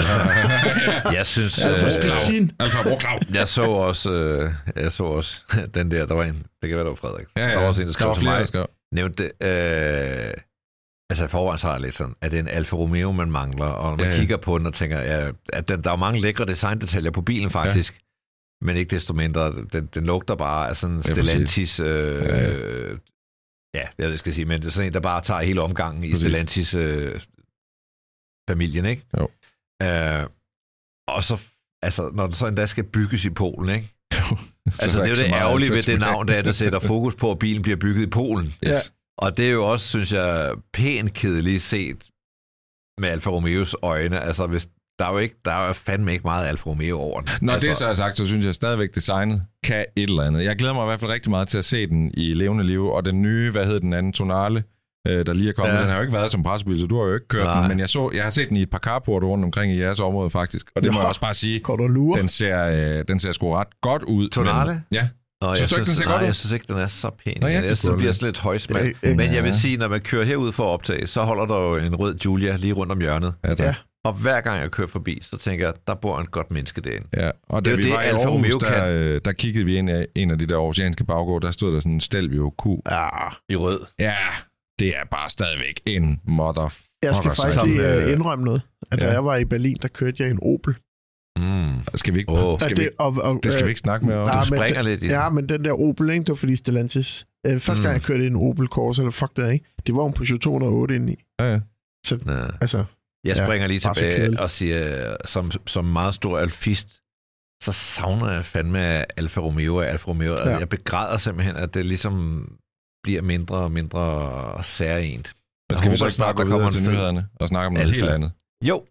jeg synes... Alfa Stettin. Alfa Broklau. Jeg så også, øh, jeg så også den der, der var en... Det kan være, der var Frederik. Ja, ja. Der var også en, der skrev til mig. Skrev. Nævnte det. Øh, altså, i forvejen så er det lidt sådan, at det er en Alfa Romeo, man mangler, og når man ja, ja. kigger på den og tænker, ja, at den, der er mange lækre designdetaljer på bilen, faktisk. Ja. Men ikke desto mindre, den, den lugter bare af sådan en Stellantis, øh, ja, ja. Øh, ja, jeg skal sige, men det er sådan en, der bare tager hele omgangen i Stellantis øh, familien, ikke? Jo. Øh, og så, altså, når den så endda skal bygges i Polen, ikke? Jo. Altså, det er jo det ærgerlige ved det navn, der er, der sætter fokus på, at bilen bliver bygget i Polen. Yes. Og det er jo også, synes jeg, pænt kedeligt set med Alfa Romeos øjne. Altså, hvis der er jo ikke, der er jo fandme ikke meget Alfa Romeo over den. Når altså, det så er sagt, så synes jeg stadigvæk, designet kan et eller andet. Jeg glæder mig i hvert fald rigtig meget til at se den i levende liv, og den nye, hvad hedder den anden, Tonale, øh, der lige er kommet. Ja. Den har jo ikke været som pressebil, så du har jo ikke kørt Nej. den, men jeg, så, jeg har set den i et par carporter rundt omkring i jeres område faktisk, og det jo. må jeg også bare sige, den ser, øh, den ser sgu ret godt ud. Tonale? Men, ja. Nå, synes jeg, du synes, ikke, den ser nej, godt ud? jeg synes ikke, den er så pæn. Nå, jeg, jeg synes, det bliver sådan lidt højspændt. Ja, men jeg vil sige, når man kører herud for at optage, så holder der jo en rød Giulia lige rundt om hjørnet. Ja, ja. Og hver gang jeg kører forbi, så tænker jeg, der bor en godt menneske derinde. Ja, og da det vi det, var i Aarhus, der, der kiggede vi ind i en af de der oceanske baggård, der stod der sådan en Stelvio Q. Ja, i rød. Ja, det er bare stadigvæk en mother. Jeg skal faktisk lige øh, indrømme noget. At ja. da jeg var i Berlin, der kørte jeg en Opel. Mm. Skal vi ikke... Oh. Skal vi, det, og, og, det skal vi ikke snakke med om. Du springer men, lidt i det. Ja, men den der Opel, ikke, det var fordi Stellantis. Øh, første mm. gang jeg kørte i en Opel Corsa, det fuck det, ikke? Det var en Peugeot to hundrede og otte inde i. Ja, ja. Så, ja. altså... Jeg springer ja, lige tilbage og siger, som, som meget stor alfist, så savner jeg fandme Alfa Romeo og Alfa Romeo. Ja. Jeg begræder simpelthen, at det ligesom bliver mindre og mindre særligt. Men skal vi så snart gå videre til nyhederne og snakke om noget Alpha. helt andet? Jo.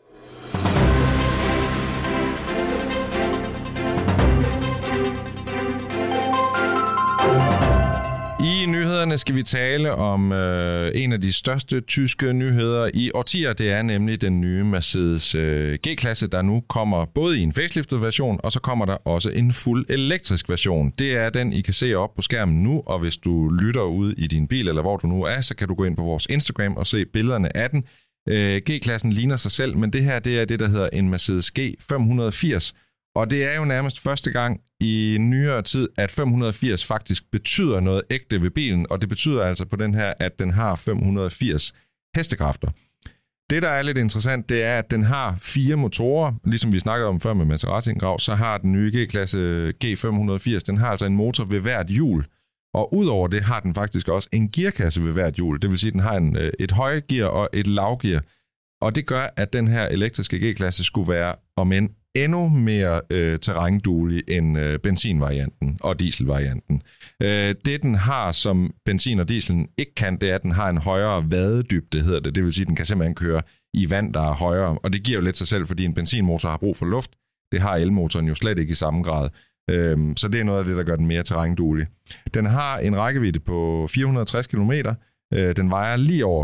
I nyhederne skal vi tale om øh, en af de største tyske nyheder i årtier. Det er nemlig den nye Mercedes øh, G-klasse, der nu kommer både i en faceliftet version, og så kommer der også en fuld elektrisk version. Det er den, I kan se op på skærmen nu, og hvis du lytter ud i din bil, eller hvor du nu er, så kan du gå ind på vores Instagram og se billederne af den. Øh, G-klassen ligner sig selv, men det her det er det, der hedder en Mercedes G fem hundrede og firs. Og det er jo nærmest første gang i nyere tid, at fem hundrede og firs faktisk betyder noget ægte ved bilen, og det betyder altså på den her, at den har fem hundrede og firs hestekræfter. Det, der er lidt interessant, det er, at den har fire motorer, ligesom vi snakkede om før med Maserati-Grav, så har den nye G-klasse G fem hundrede og firs, den har altså en motor ved hvert hjul, og udover det har den faktisk også en gearkasse ved hvert hjul, det vil sige, at den har en, et højgear og et lavgear, og det gør, at den her elektriske G-klasse skulle være, om end endnu mere øh, terrænduelig end øh, benzinvarianten og dieselvarianten. Øh, det, den har, som benzin og dieselen ikke kan, det er, at den har en højere vadedybde, hedder det. Det vil sige, at den kan simpelthen køre i vand, der er højere. Og det giver jo lidt sig selv, fordi en benzinmotor har brug for luft. Det har elmotoren jo slet ikke i samme grad. Øh, så det er noget af det, der gør den mere terrænduelig. Den har en rækkevidde på fire hundrede og tres kilometer. Øh, den vejer lige over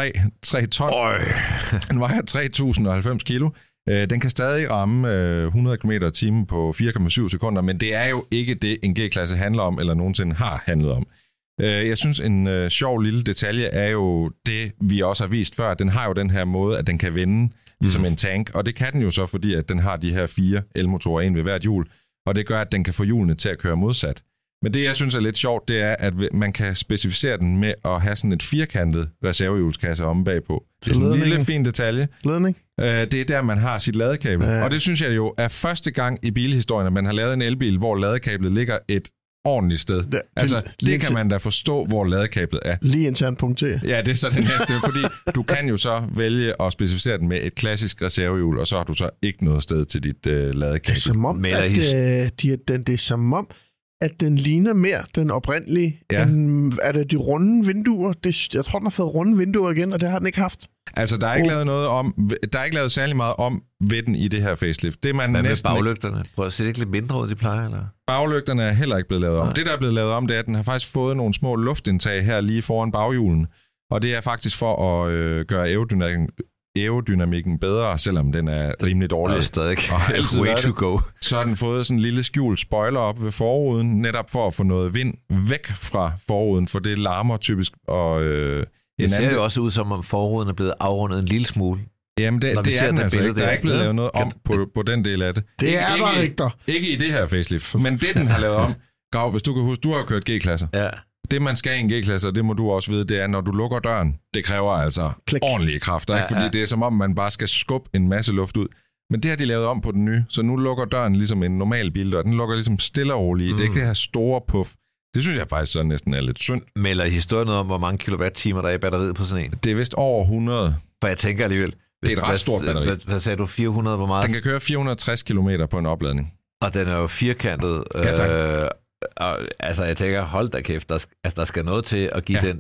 tre ton. Den vejer tre tusind og halvfems kilo. Den kan stadig ramme hundrede kilometer i timen på fire komma syv sekunder, men det er jo ikke det, en G-klasse handler om, eller nogensinde har handlet om. Jeg synes, en sjov lille detalje er jo det, vi også har vist før. Den har jo den her måde, at den kan vende ligesom mm. en tank, og det kan den jo så, fordi at den har de her fire elmotorer, en ved hvert hjul, og det gør, at den kan få hjulene til at køre modsat. Men det, jeg synes er lidt sjovt, det er, at man kan specificere den med at have sådan et firkantet reservehjulskasse omme bagpå. Det er sådan en lille fin detalje. Ledning. Det er der, man har sit ladekabel. Ja. Og det synes jeg jo er første gang i bilhistorien, at man har lavet en elbil, hvor ladekablet ligger et ordentligt sted. Det, altså, det, det kan man da forstå, hvor ladekablet er. Lige internt punkter. Ja, det er så det næste. Fordi du kan jo så vælge at specificere den med et klassisk reservehjul, og så har du så ikke noget sted til dit uh, ladekabel. Det er som om, at, uh, de, den, det er som om, at den ligner mere den oprindelige. Ja. Den, er det de runde vinduer? Det, jeg tror, den har fået runde vinduer igen, og det har den ikke haft. Altså, der er ikke oh. lavet noget om, der er ikke lavet særlig meget om ved den i det her facelift. Det er man Hvad næsten med baglygterne? Prøv at se det ikke lidt mindre ud, de plejer, eller? Baglygterne er heller ikke blevet lavet om. Nej. Det, der er blevet lavet om, det er, at den har faktisk fået nogle små luftindtag her lige foran baghjulen. Og det er faktisk for at øh, gøre aerodynamikken aerodynamikken bedre, selvom den er rimelig dårlig. Og stadig way to go. Så har den fået sådan en lille skjult spoiler op ved forruden, netop for at få noget vind væk fra forruden, for det larmer typisk. Og, øh, det ser anden... jo også ud, som om forruden er blevet afrundet en lille smule. Jamen, det, det er den altså ikke. Der er ikke blevet lavet noget om på, på den del af det. Det ikke, er der ikke der. Ikke i det her facelift, men det, den har lavet om. Grav, hvis du kan huske, du har kørt G-klasser. Ja. Det, man skal i en G-klasse, og det må du også vide, det er, når du lukker døren, det kræver altså Klik. ordentlige kræfter, ikke? Ja, fordi ja. det er som om, man bare skal skubbe en masse luft ud. Men det har de lavet om på den nye, så nu lukker døren ligesom en normal bildør. Den lukker ligesom stille og roligt. Mm. Det er ikke det her store puff. Det synes jeg faktisk så næsten er lidt synd. Melder historien noget om, hvor mange kilowatt-timer der er i batteriet på sådan en? Det er vist over hundrede. For jeg tænker alligevel... Det er et ret stort batteri. Hvad, hvad sagde du? fire hundrede? Hvor meget? Den kan køre fire hundrede og tres kilometer på en opladning. Og den er jo firkantet. Ja, tak. Øh, og, altså, jeg tænker, hold da kæft, der, altså, der skal noget til at give ja. den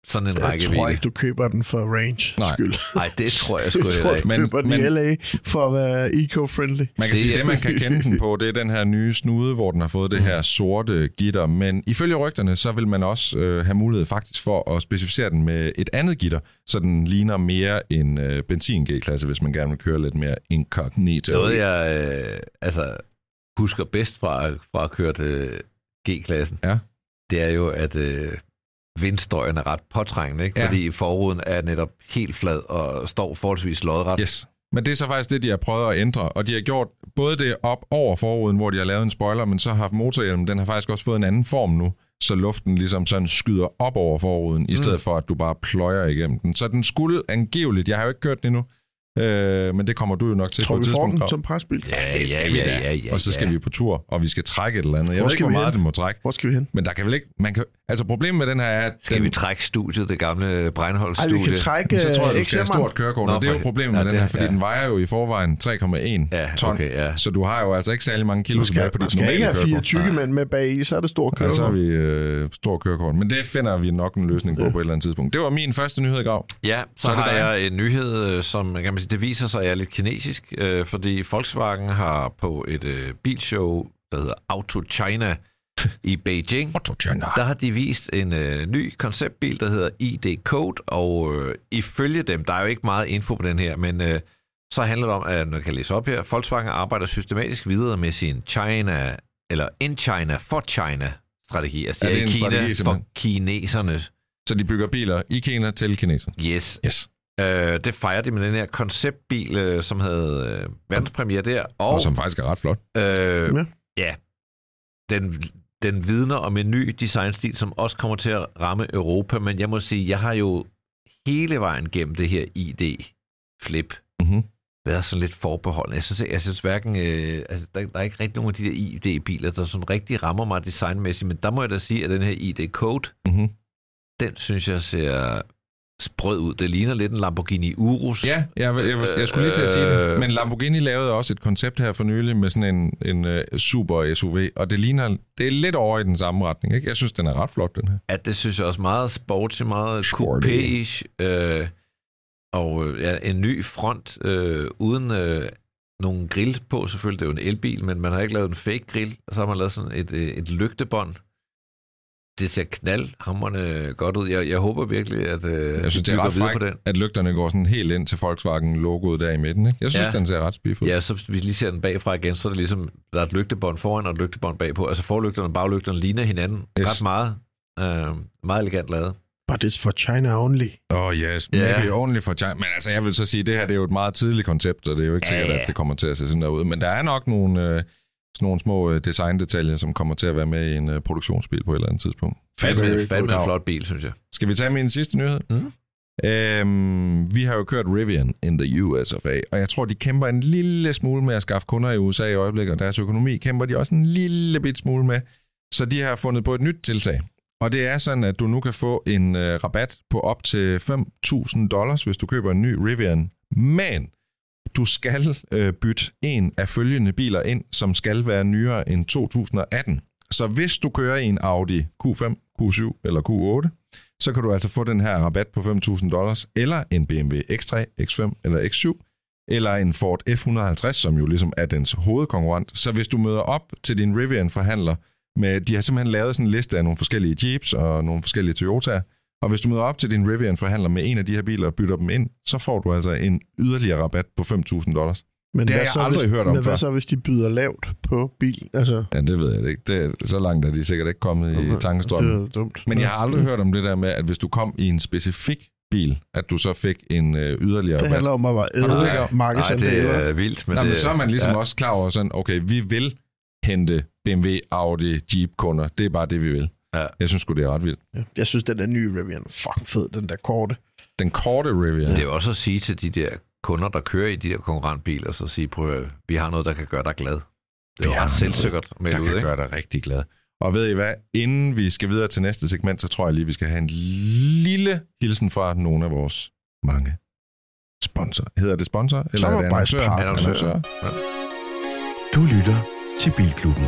sådan en jeg rækkevidde. Jeg tror ikke, du køber den for range Nej. skyld. Nej, det tror jeg sgu jeg tror, ikke. du Men- køber den men- i L A for at være eco-friendly. Man kan Det sige, er- det man kan kende den på, det er den her nye snude, hvor den har fået det her sorte gitter. Men ifølge rygterne, så vil man også øh, have mulighed faktisk for at specificere den med et andet gitter, så den ligner mere en øh, benzin-G-klasse, hvis man gerne vil køre lidt mere incognito. Noget, jeg øh, altså, husker bedst fra, fra at køre til G-klassen, Ja. det er jo, at øh, vindstøjen er ret påtrængende, ikke? Ja. Fordi forruden er netop helt flad og står forholdsvis lodret. Yes. Men det er så faktisk det, de har prøvet at ændre, og de har gjort både det op over forruden, hvor de har lavet en spoiler, men så har motorhjelmen, den har faktisk også fået en anden form nu, så luften ligesom sådan skyder op over forruden, i stedet mm. for at du bare pløjer igennem den. Så den skulle angiveligt, jeg har jo ikke kørt den endnu, øh, men det kommer du jo nok til Tror på et vi får tidspunkt. den som presbil? Ja, det skal ja, vi ja, da. ja, ja, Og så skal ja. vi på tur, og vi skal trække et eller andet. Jeg Hvor ved ikke, skal hvor vi meget hen? det må trække. Hvor skal vi hen? Men der kan vel ikke... Man kan, altså problemet med den her er, at Skal den, vi trække studiet, det gamle Ej, vi Breinholt-studie? kan trække så tror jeg, du skal have X M'eren. stort kørekort, Nå, og det er jo for- problemet ja, med den det- her, fordi ja. den vejer jo i forvejen tre komma en Ja, ton, okay, ja. så du har jo altså ikke særlig mange kilo Man tilbage skal, på man dit skal ikke normale have fire kørekort. tykke mænd med bag i, så er det stor Ja, så har kørekort. vi øh, stor kørekort. Men det finder vi nok en løsning på Ja. på et eller andet tidspunkt. Det var min første nyhed, Grav. Ja, så, Så er det har dig. jeg en nyhed, øh, som kan man sige, det viser sig, at jeg er lidt kinesisk, øh, fordi Volkswagen har på et øh, bilshow, der hedder Auto China i Beijing, der har de vist en øh, ny konceptbil, der hedder I D Code, og øh, ifølge dem, der er jo ikke meget info på den her, men øh, så handler det om, at jeg kan læse op her, Volkswagen arbejder systematisk videre med sin China, eller in China for China strategi, altså Er det det er en i Kina strategi, for simpelthen? kineserne. Så de bygger biler i Kina til kineser. Yes. Yes. Øh, det fejrer de med den her konceptbil, øh, som havde øh, verdenspremiere der. Og, Og som faktisk er ret flot. øh, Ja. ja. ja, den, den vidner om en ny designstil, som også kommer til at ramme Europa. Men jeg må sige, jeg har jo hele vejen gennem det her I D-flip Mm-hmm. været sådan lidt forbeholden. Jeg synes, jeg synes hverken, øh, altså, der, der er ikke rigtig nogen af de der I D-biler, der sådan rigtig rammer mig designmæssigt. Men der må jeg da sige, at den her I D-code, Mm-hmm. den synes jeg ser sprød ud. Det ligner lidt en Lamborghini Urus. Ja, jeg, jeg, jeg, jeg skulle lige til at sige det. Men Lamborghini lavede også et koncept her for nylig med sådan en, en uh, super S U V, og det ligner, det er lidt over i den samme retning, ikke? Jeg synes, den er ret flot, den her. Ja, det synes jeg også meget sporty, meget Sporty. coupé-ish. Øh, og øh, ja, en ny front, øh, uden øh, nogen grill på, selvfølgelig. Det er jo en elbil, men man har ikke lavet en fake grill, og så har man lavet sådan et, øh, et lygtebånd. Det ser knaldhamrende godt ud. Jeg, jeg håber virkelig, at øh, Jeg synes, de det er bygger ret videre frækt, på den. at lygterne går sådan helt ind til Volkswagen-logoet der i midten, ikke? Jeg synes, Ja. den ser ret spiff ud. Ja, så hvis vi lige ser den bagfra igen, så er det ligesom, der er et lygtebånd foran og et lygtebånd bagpå. Altså forlygterne og baglygterne ligner hinanden Yes. ret meget. Øh, meget elegant lavet. But it's for China only. Oh yes, Ja. maybe only for China. Men altså, jeg vil så sige, det her det er jo et meget tidligt koncept, og det er jo ikke sikkert, Ja, ja. at det kommer til at se sådan der ud. Men der er nok nogle, øh, sådan nogle små øh, designdetaljer, som kommer til at være med i en øh, produktionsbil på et eller andet tidspunkt. Fandme, fandme en Nå. flot bil, synes jeg. Skal vi tage min sidste nyhed? Mm. Øhm, vi har jo kørt Rivian in the U S of A, og jeg tror, de kæmper en lille smule med at skaffe kunder i U S A i øjeblikket, og deres økonomi kæmper de også en lille bit smule med. Så de har fundet på et nyt tiltag. Og det er sådan, at du nu kan få en øh, rabat på op til fem tusind dollars, hvis du køber en ny Rivian. Men du skal øh, bytte en af følgende biler ind, som skal være nyere end to tusind og atten. Så hvis du kører i en Audi Q fem, Q syv eller Q otte, så kan du altså få den her rabat på fem tusind dollars, eller en B M W X tre, X fem eller X syv, eller en Ford F et hundrede og halvtreds, som jo ligesom er dens hovedkonkurrent. Så hvis du møder op til din Rivian-forhandler, med, de har simpelthen lavet sådan en liste af nogle forskellige Jeeps og nogle forskellige Toyota'er, og hvis du møder op til din Rivian-forhandler med en af de her biler og bytter dem ind, så får du altså en yderligere rabat på fem tusind dollars. Men Det har hvad jeg så, aldrig hvis, hørt om men før. hvad så, hvis de byder lavt på bil? Altså, Ja, det ved jeg ikke. Det er, så langt er de sikkert ikke kommet i tankestormen. det er dumt. Men jeg har aldrig hørt om det der med, at hvis du kom i en specifik bil, at du så fik en øh, yderligere Det rabat. handler om at være Har du det? æde Nej, det markedsandeler. er vildt. Men Nå, det, men så er man ligesom ja. også klar over sådan, okay, vi vil hente B M W, Audi, Jeep-kunder. Det er bare det, vi vil. Ja. Jeg synes sgu, det er ret vildt. Ja. Jeg synes, den der nye Rivian er fucking fed, den der korte. Den korte Rivian. Det er jo også at sige til de der kunder, der kører i de der konkurrentbiler, så sige, prøv at, vi har noget, der kan gøre dig glad. Det er jo Vi har ret noget, selvsikkert at melde der ud, kan ikke? gøre dig rigtig glad. Og ved I hvad? Inden vi skal videre til næste segment, så tror jeg lige, vi skal have en lille hilsen fra nogle af vores mange sponsorer. Hedder det sponsor? Eller er det annoncør? Samarbejdspartner. Annoncør. Ja. Du lytter til Bilklubben.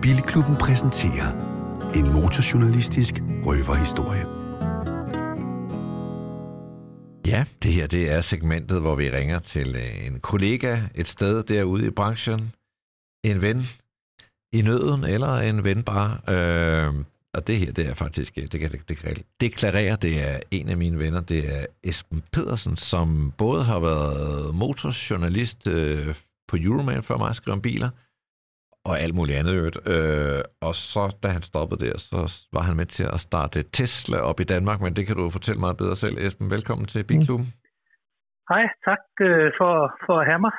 Bilklubben præsenterer en motorjournalistisk røverhistorie. Ja, det her det er segmentet, hvor vi ringer til en kollega et sted derude i branchen, en ven i nøden eller en ven bare. Øh, og det her, det er faktisk, det kan jeg deklarere, det er en af mine venner, det er Esben Pedersen, som både har været motorjournalist øh, på Euroman før mig, skrev om biler, og alt muligt andet øvrigt. Øh, og så, da han stoppede der, så var han med til at starte Tesla op i Danmark, men det kan du fortælle meget bedre selv. Esben, velkommen til Bilklubben. Hej, tak øh, for, for at have mig.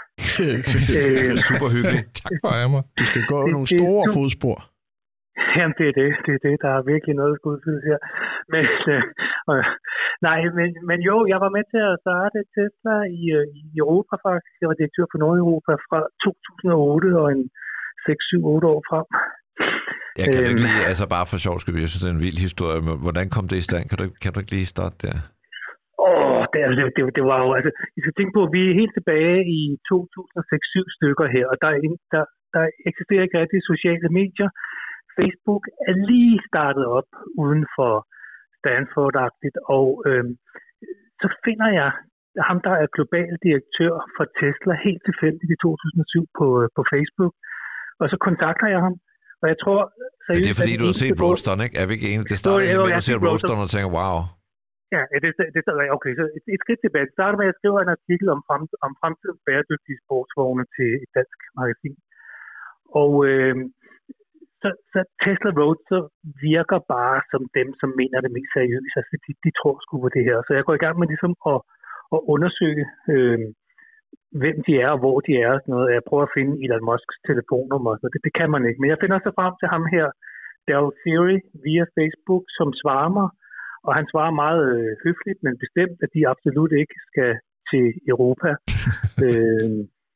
øh, Super hyggeligt. Tak for at have mig. Du skal gå nogle store det, fodspor. Jamen, det er det. Det er det. Der er virkelig noget skudfyldes her. Men, øh, øh, nej, men, men jo, jeg var med til at starte Tesla i, øh, i Europa faktisk. Jeg var direktør for Nordeuropa fra to tusind og otte og en seks syv otte år frem. Jeg kan øhm, ikke lige, altså bare for sjov skyld, jeg synes, det er en vild historie. Hvordan kom det i stand? Kan du, kan du ikke lige starte der? Åh, oh, det, det, det var jo, altså, I skal tænke på, at vi er helt tilbage i to tusind og seks syv stykker her, og der, der, der eksisterer ikke rigtig sociale medier. Facebook er lige startet op uden for Stanford-agtigt, og øhm, så finder jeg ham, der er global direktør for Tesla, helt tilfældigt i to tusind og syv på, på Facebook, og så kontakter jeg ham, og jeg tror... Men det er fordi, du har set Roadsteren, ikke? Er vi ikke enige? Det starter egentlig med, at du ser Roadsteren og tænker, wow. Ja, det, det, det okay, så et, et skridt tilbage. Det starter med, at jeg skriver en artikel om, frem, om fremtidens bæredygtige sportsvogne til et dansk magasin. Og øh, så, så Tesla Roadster virker bare som dem, som mener det mest seriøst. Altså, de, de tror sgu på det her. Så jeg går i gang med ligesom at, at undersøge, øh, hvem de er og hvor de er. Og sådan noget. Jeg prøver at finde Elon Musks telefonnummer. Så det, det kan man ikke. Men jeg finder så frem til ham her, Daryl Theory, via Facebook, som svarer mig. Og han svarer meget øh, høfligt, men bestemt, at de absolut ikke skal til Europa. øh,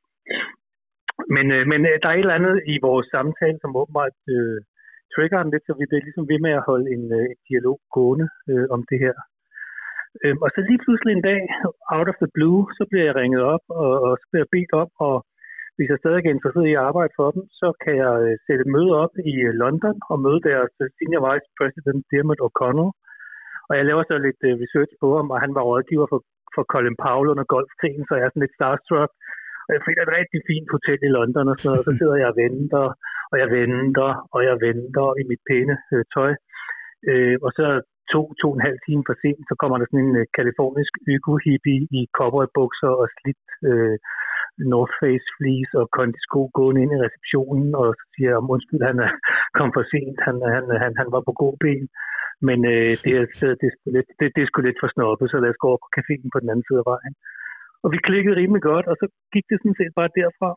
men, øh, men der er et eller andet i vores samtale, som åbenbart øh, trigger den lidt, så vi bliver ligesom ved med at holde en, øh, en dialog gående øh, om det her. Øh, og så lige pludselig en dag, out of the blue, så bliver jeg ringet op, og, og så bliver jeg bedt op, og hvis jeg stadig er interesseret i at arbejde for dem, så kan jeg øh, sætte et møde op i London og møde deres senior vice president, Dermot O'Connell. Og jeg laver så lidt uh, research på ham, og han var rådgiver for, for Colin Powell under golfkrigen, så jeg er sådan lidt starstruck. Og jeg finder et rigtig fint hotel i London og sådan noget, og så sidder jeg og venter, og jeg venter, og jeg venter i mit pæne øh, tøj. Øh, og så to, to og en halv time for sent, så kommer der sådan en øh, kalifornisk øko-hippie i cowboybukser og slidt øh, North Face fleece og kondisko gående ind i receptionen, og så siger jeg, undskyld, han er kom for sent, han, han, han, han var på god ben. Men øh, det, er, det, er lidt, det, det er sgu lidt for snobbet, så lad os gå over på caféen på den anden side af vejen. Og vi klikkede rimelig godt, og så gik det sådan set bare derfra.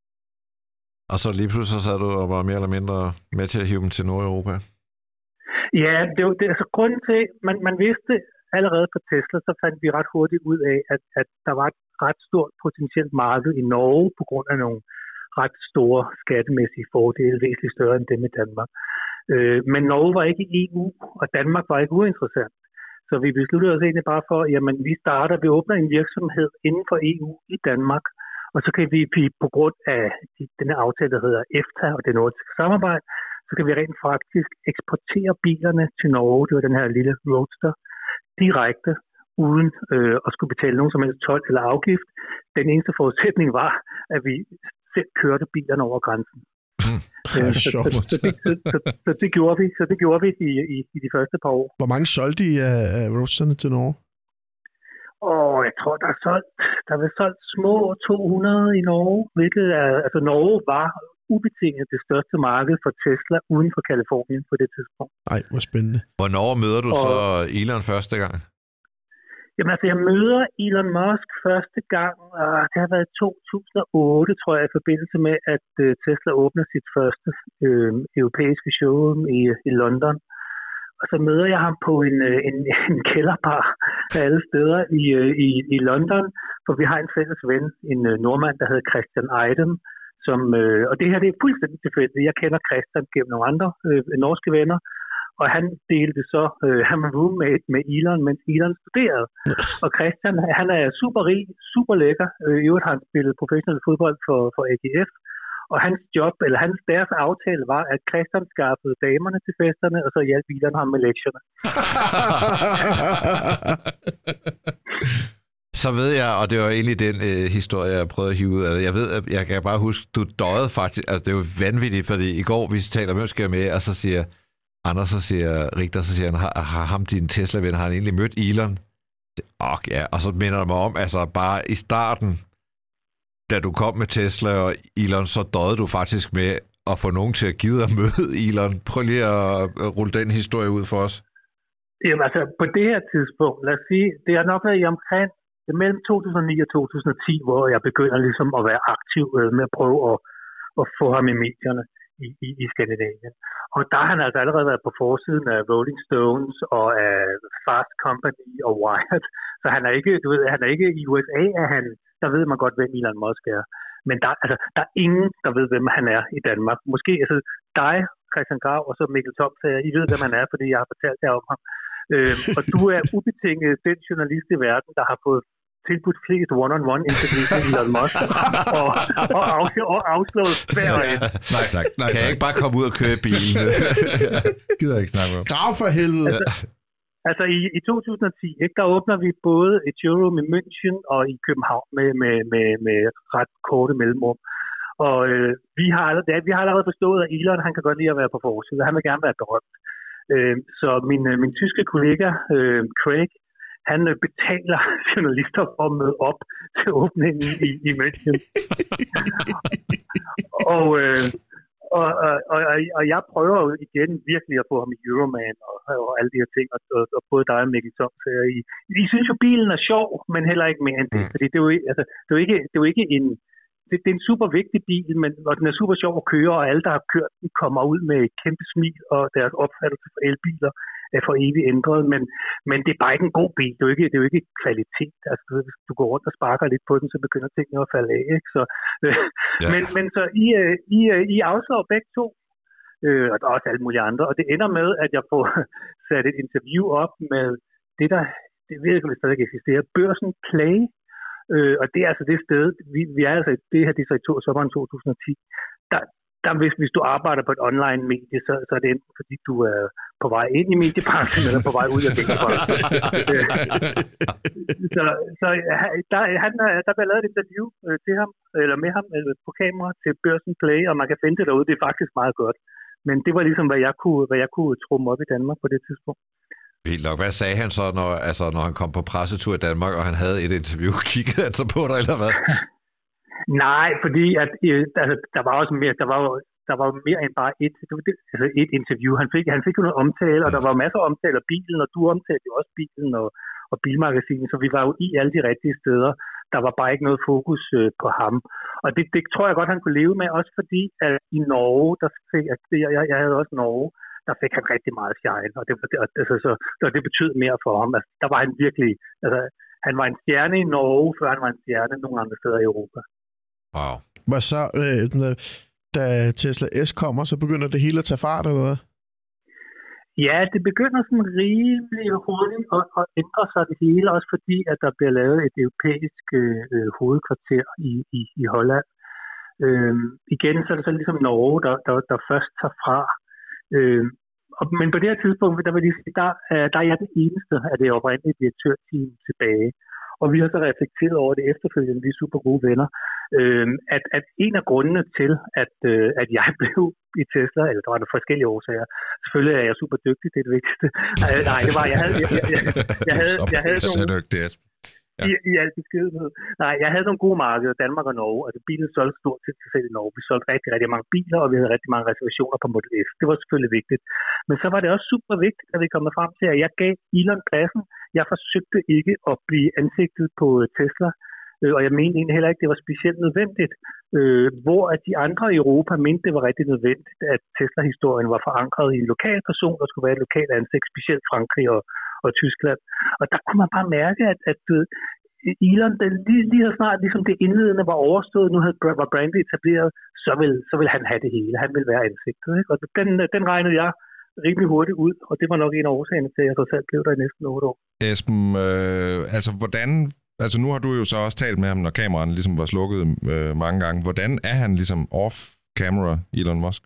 Og så lige pludselig sad du og var mere eller mindre med til at hive dem til Nordeuropa? Ja, det var det. Altså grunden til, man, man vidste allerede på Tesla, så fandt vi ret hurtigt ud af, at, at der var et ret stort potentielt marked i Norge, på grund af nogle ret store skattemæssige fordele, væsentligt større end dem i Danmark. Men Norge var ikke i E U, og Danmark var ikke uinteressant. Så vi besluttede os egentlig bare for, jamen vi starter, vi åbner en virksomhed inden for E U i Danmark, og så kan vi på grund af denne aftale, der hedder EFTA og det nordiske samarbejde, så kan vi rent faktisk eksportere bilerne til Norge, det var den her lille Roadster, direkte, uden øh, at skulle betale nogen som helst told eller afgift. Den eneste forudsætning var, at vi selv kørte bilerne over grænsen. Mm. Det er så, sjovt. så, så, så, så, så det gjorde vi, så det gjorde vi i, i, i de første par år. Hvor mange solgte I af, af Roadsterne til Norge? Og jeg tror, der er solgt, der er solgt små to hundrede i Norge, hvilket er, altså Norge var ubetinget det største marked for Tesla uden for Kalifornien på det tidspunkt. Nej, hvor spændende. Hvornår møder du og, så Elon første gang? Jamen altså, jeg møder Elon Musk første gang, og det har været i to tusind og otte, tror jeg, i forbindelse med, at uh, Tesla åbner sit første øh, europæiske showroom i, i London. Og så møder jeg ham på en, en, en kælderbar af alle steder i, i, i London, for vi har en fælles ven, en nordmand, der hedder Christian Eidem, som, øh, og det her det er fuldstændig tilfældigt. Jeg kender Christian gennem nogle andre øh, norske venner, og han delte så, øh, han var roommate med Elon, mens Elon studerede. Og Christian, han er super rig, super lækker. Øh, I øvrigt har han spillet professionel fodbold for, for A G F, Og hans job, eller hans deres aftale var, at Christian skaffede damerne til festerne, og så hjalp Elon ham med lektierne. Så ved jeg, og det var egentlig den øh, historie, jeg prøvede at hive ud af det. Jeg ved, at jeg kan bare huske, du døjede faktisk, altså det er jo vanvittigt, fordi i går, vi taler om, skal med, og så siger Anders, så siger Richter, så siger han, har, har ham, din Tesla-ven, har han egentlig mødt Elon? Og, ja, og så minder det mig om, altså bare i starten, da du kom med Tesla og Elon, så døjede du faktisk med at få nogen til at give dig møde Elon. Prøv lige at rulle den historie ud for os. Jamen altså, på det her tidspunkt, lad os sige, det har nok været i omkring mellem to tusind og ni og to tusind og ti, hvor jeg begynder ligesom at være aktiv med at prøve at, at få ham i medierne i, i, i Skandinavien. Og der har han altså allerede været på forsiden af Rolling Stones og af Fast Company og Wired. Så han er ikke, du ved, han er ikke i U S A, er han, der ved man godt, hvem Elon Musk er. Men der, altså, der er ingen, der ved, hvem han er i Danmark. Måske altså dig, Christian Grav, og så Mikkel Tom, så I ved, hvem han er, fordi jeg har fortalt jer om ham. Øhm, og du er ubetinget den journalist i verden, der har fået tilbudt flest one-on-one interviews med Elon Musk, og, og, af, og afslået hver en. Nej tak. Nej, kan jeg ikke bare komme ud og køre i bilen? Gider jeg ikke snakke om. Grav for helvede. Altså, altså i, i to tusind og ti, ikke, der åbner vi både et showroom i München og i København med, med, med, med ret korte mellemrum. Og øh, vi, har allerede, vi har allerede forstået, at Elon han kan godt lide at være på forsiden, han vil gerne være berømt. Øh, så min, min tyske kollega, øh, Craig, han betaler journalister for at møde op til åbningen i, i München. og, øh, og, og, og, og jeg prøver jo igen virkelig at få ham i Euroman og, og alle de her ting, og, og, og både dig og Mikkel Tom, så jeg, I, I synes jo, bilen er sjov, men heller ikke mere end det, fordi det er jo, altså, det er jo ikke, det er jo ikke en... Det, det er en super vigtig bil, men, og den er super sjov at køre, og alle, der har kørt den, kommer ud med et kæmpe smil, og deres opfattelse for elbiler er for evigt ændret, men, men det er bare ikke en god bil. Det er jo ikke, det er jo ikke kvalitet. Altså, hvis du går rundt og sparker lidt på den, så begynder tingene at falde af. Ikke? Så, øh, ja. men, men så I, I, I afslår begge to, øh, og der er også alle mulige andre, og det ender med, at jeg får sat et interview op med det, der, det ved jeg ikke, om det stadig eksisterer, Børsen Play. Øh, og det er altså det sted, vi, vi er altså, det her det er så i to, sommeren to tusind og ti, der, der hvis, hvis du arbejder på et online medie, så, så er det enten fordi du er på vej ind i mediebranchen, eller på vej ud af mediebranchen. så så der, han, der bliver lavet et interview øh, til ham, eller med ham, eller på kamera til Børsen Play, og man kan finde det derude, det er faktisk meget godt. Men det var ligesom, hvad jeg kunne, hvad jeg kunne trumme op i Danmark på det tidspunkt. Vildt nok. Hvad sagde han så, når, altså, når han kom på pressetur i Danmark, og han havde et interview? Kiggede han så på dig, eller hvad? Nej, fordi at, altså, der var også mere, der var jo, der var mere end bare et, altså et interview. Han fik, han fik jo noget omtale, og der var masser af omtale af bilen, og du omtalte jo også bilen og, og bilmagasinet, så vi var jo i alle de rigtige steder. Der var bare ikke noget fokus øh, på ham. Og det, det tror jeg godt, han kunne leve med, også fordi at i Norge, der fik, at jeg, jeg havde også Norge, der fik han rigtig meget shine, og det, altså, så, så det betød mere for ham. Altså, der var han virkelig, altså, han var en stjerne i Norge, før han var en stjerne nogle andre steder i Europa. Wow. Hvad så, øh, da Tesla S kommer, så begynder det hele at tage fart, eller hvad? Ja, det begynder sådan rimelig hurtigt at, at ændre sig det hele, også fordi, at der bliver lavet et europæisk øh, hovedkvarter i, i, i Holland. Øh, igen, så er det så ligesom Norge, der, der, der først tager fra. Øh, og, men på det her tidspunkt, der, vil sige, der, der er jeg den eneste af det oprindelige direktørteam tilbage. Og vi har så reflekteret over det efterfølgende, vi er super gode venner, øh, at, at en af grundene til, at, øh, at jeg blev i Tesla, eller der var der forskellige årsager, selvfølgelig er jeg super dygtig, det er det vigtigste. Øh, nej, det var, jeg havde, jeg, jeg, jeg, jeg havde, jeg havde nogle... Ja. I, i al beskedenhed. Nej, jeg havde nogle gode markeder, Danmark og Norge. Altså bilen solgte stort set til selv i Norge. Vi solgte rigtig, rigtig mange biler, og vi havde rigtig mange reservationer på Model S. Det var selvfølgelig vigtigt. Men så var det også super vigtigt, at vi kom frem til, at jeg gav Elon pladsen. Jeg forsøgte ikke at blive ansigtet på Tesla, og jeg mente egentlig heller ikke, det var specielt nødvendigt. Hvor at de andre i Europa mente, det var rigtig nødvendigt, at Tesla-historien var forankret i en lokal person, der skulle være et lokalt ansigt, specielt Frankrig og og Tyskland. Og der kunne man bare mærke, at, at Elon, den, lige, lige så snart ligesom det indledende var overstået, nu havde, var brandet etableret, så vil, så vil han have det hele. Han vil være ansigtet. Ikke? Og den, den regnede jeg rimelig hurtigt ud, og det var nok en af årsagerne til, at jeg så selv blev der i næsten otte år. Esben, øh, altså hvordan... Altså nu har du jo så også talt med ham, når kameraerne ligesom var slukket øh, mange gange. Hvordan er han ligesom off camera, Elon Musk?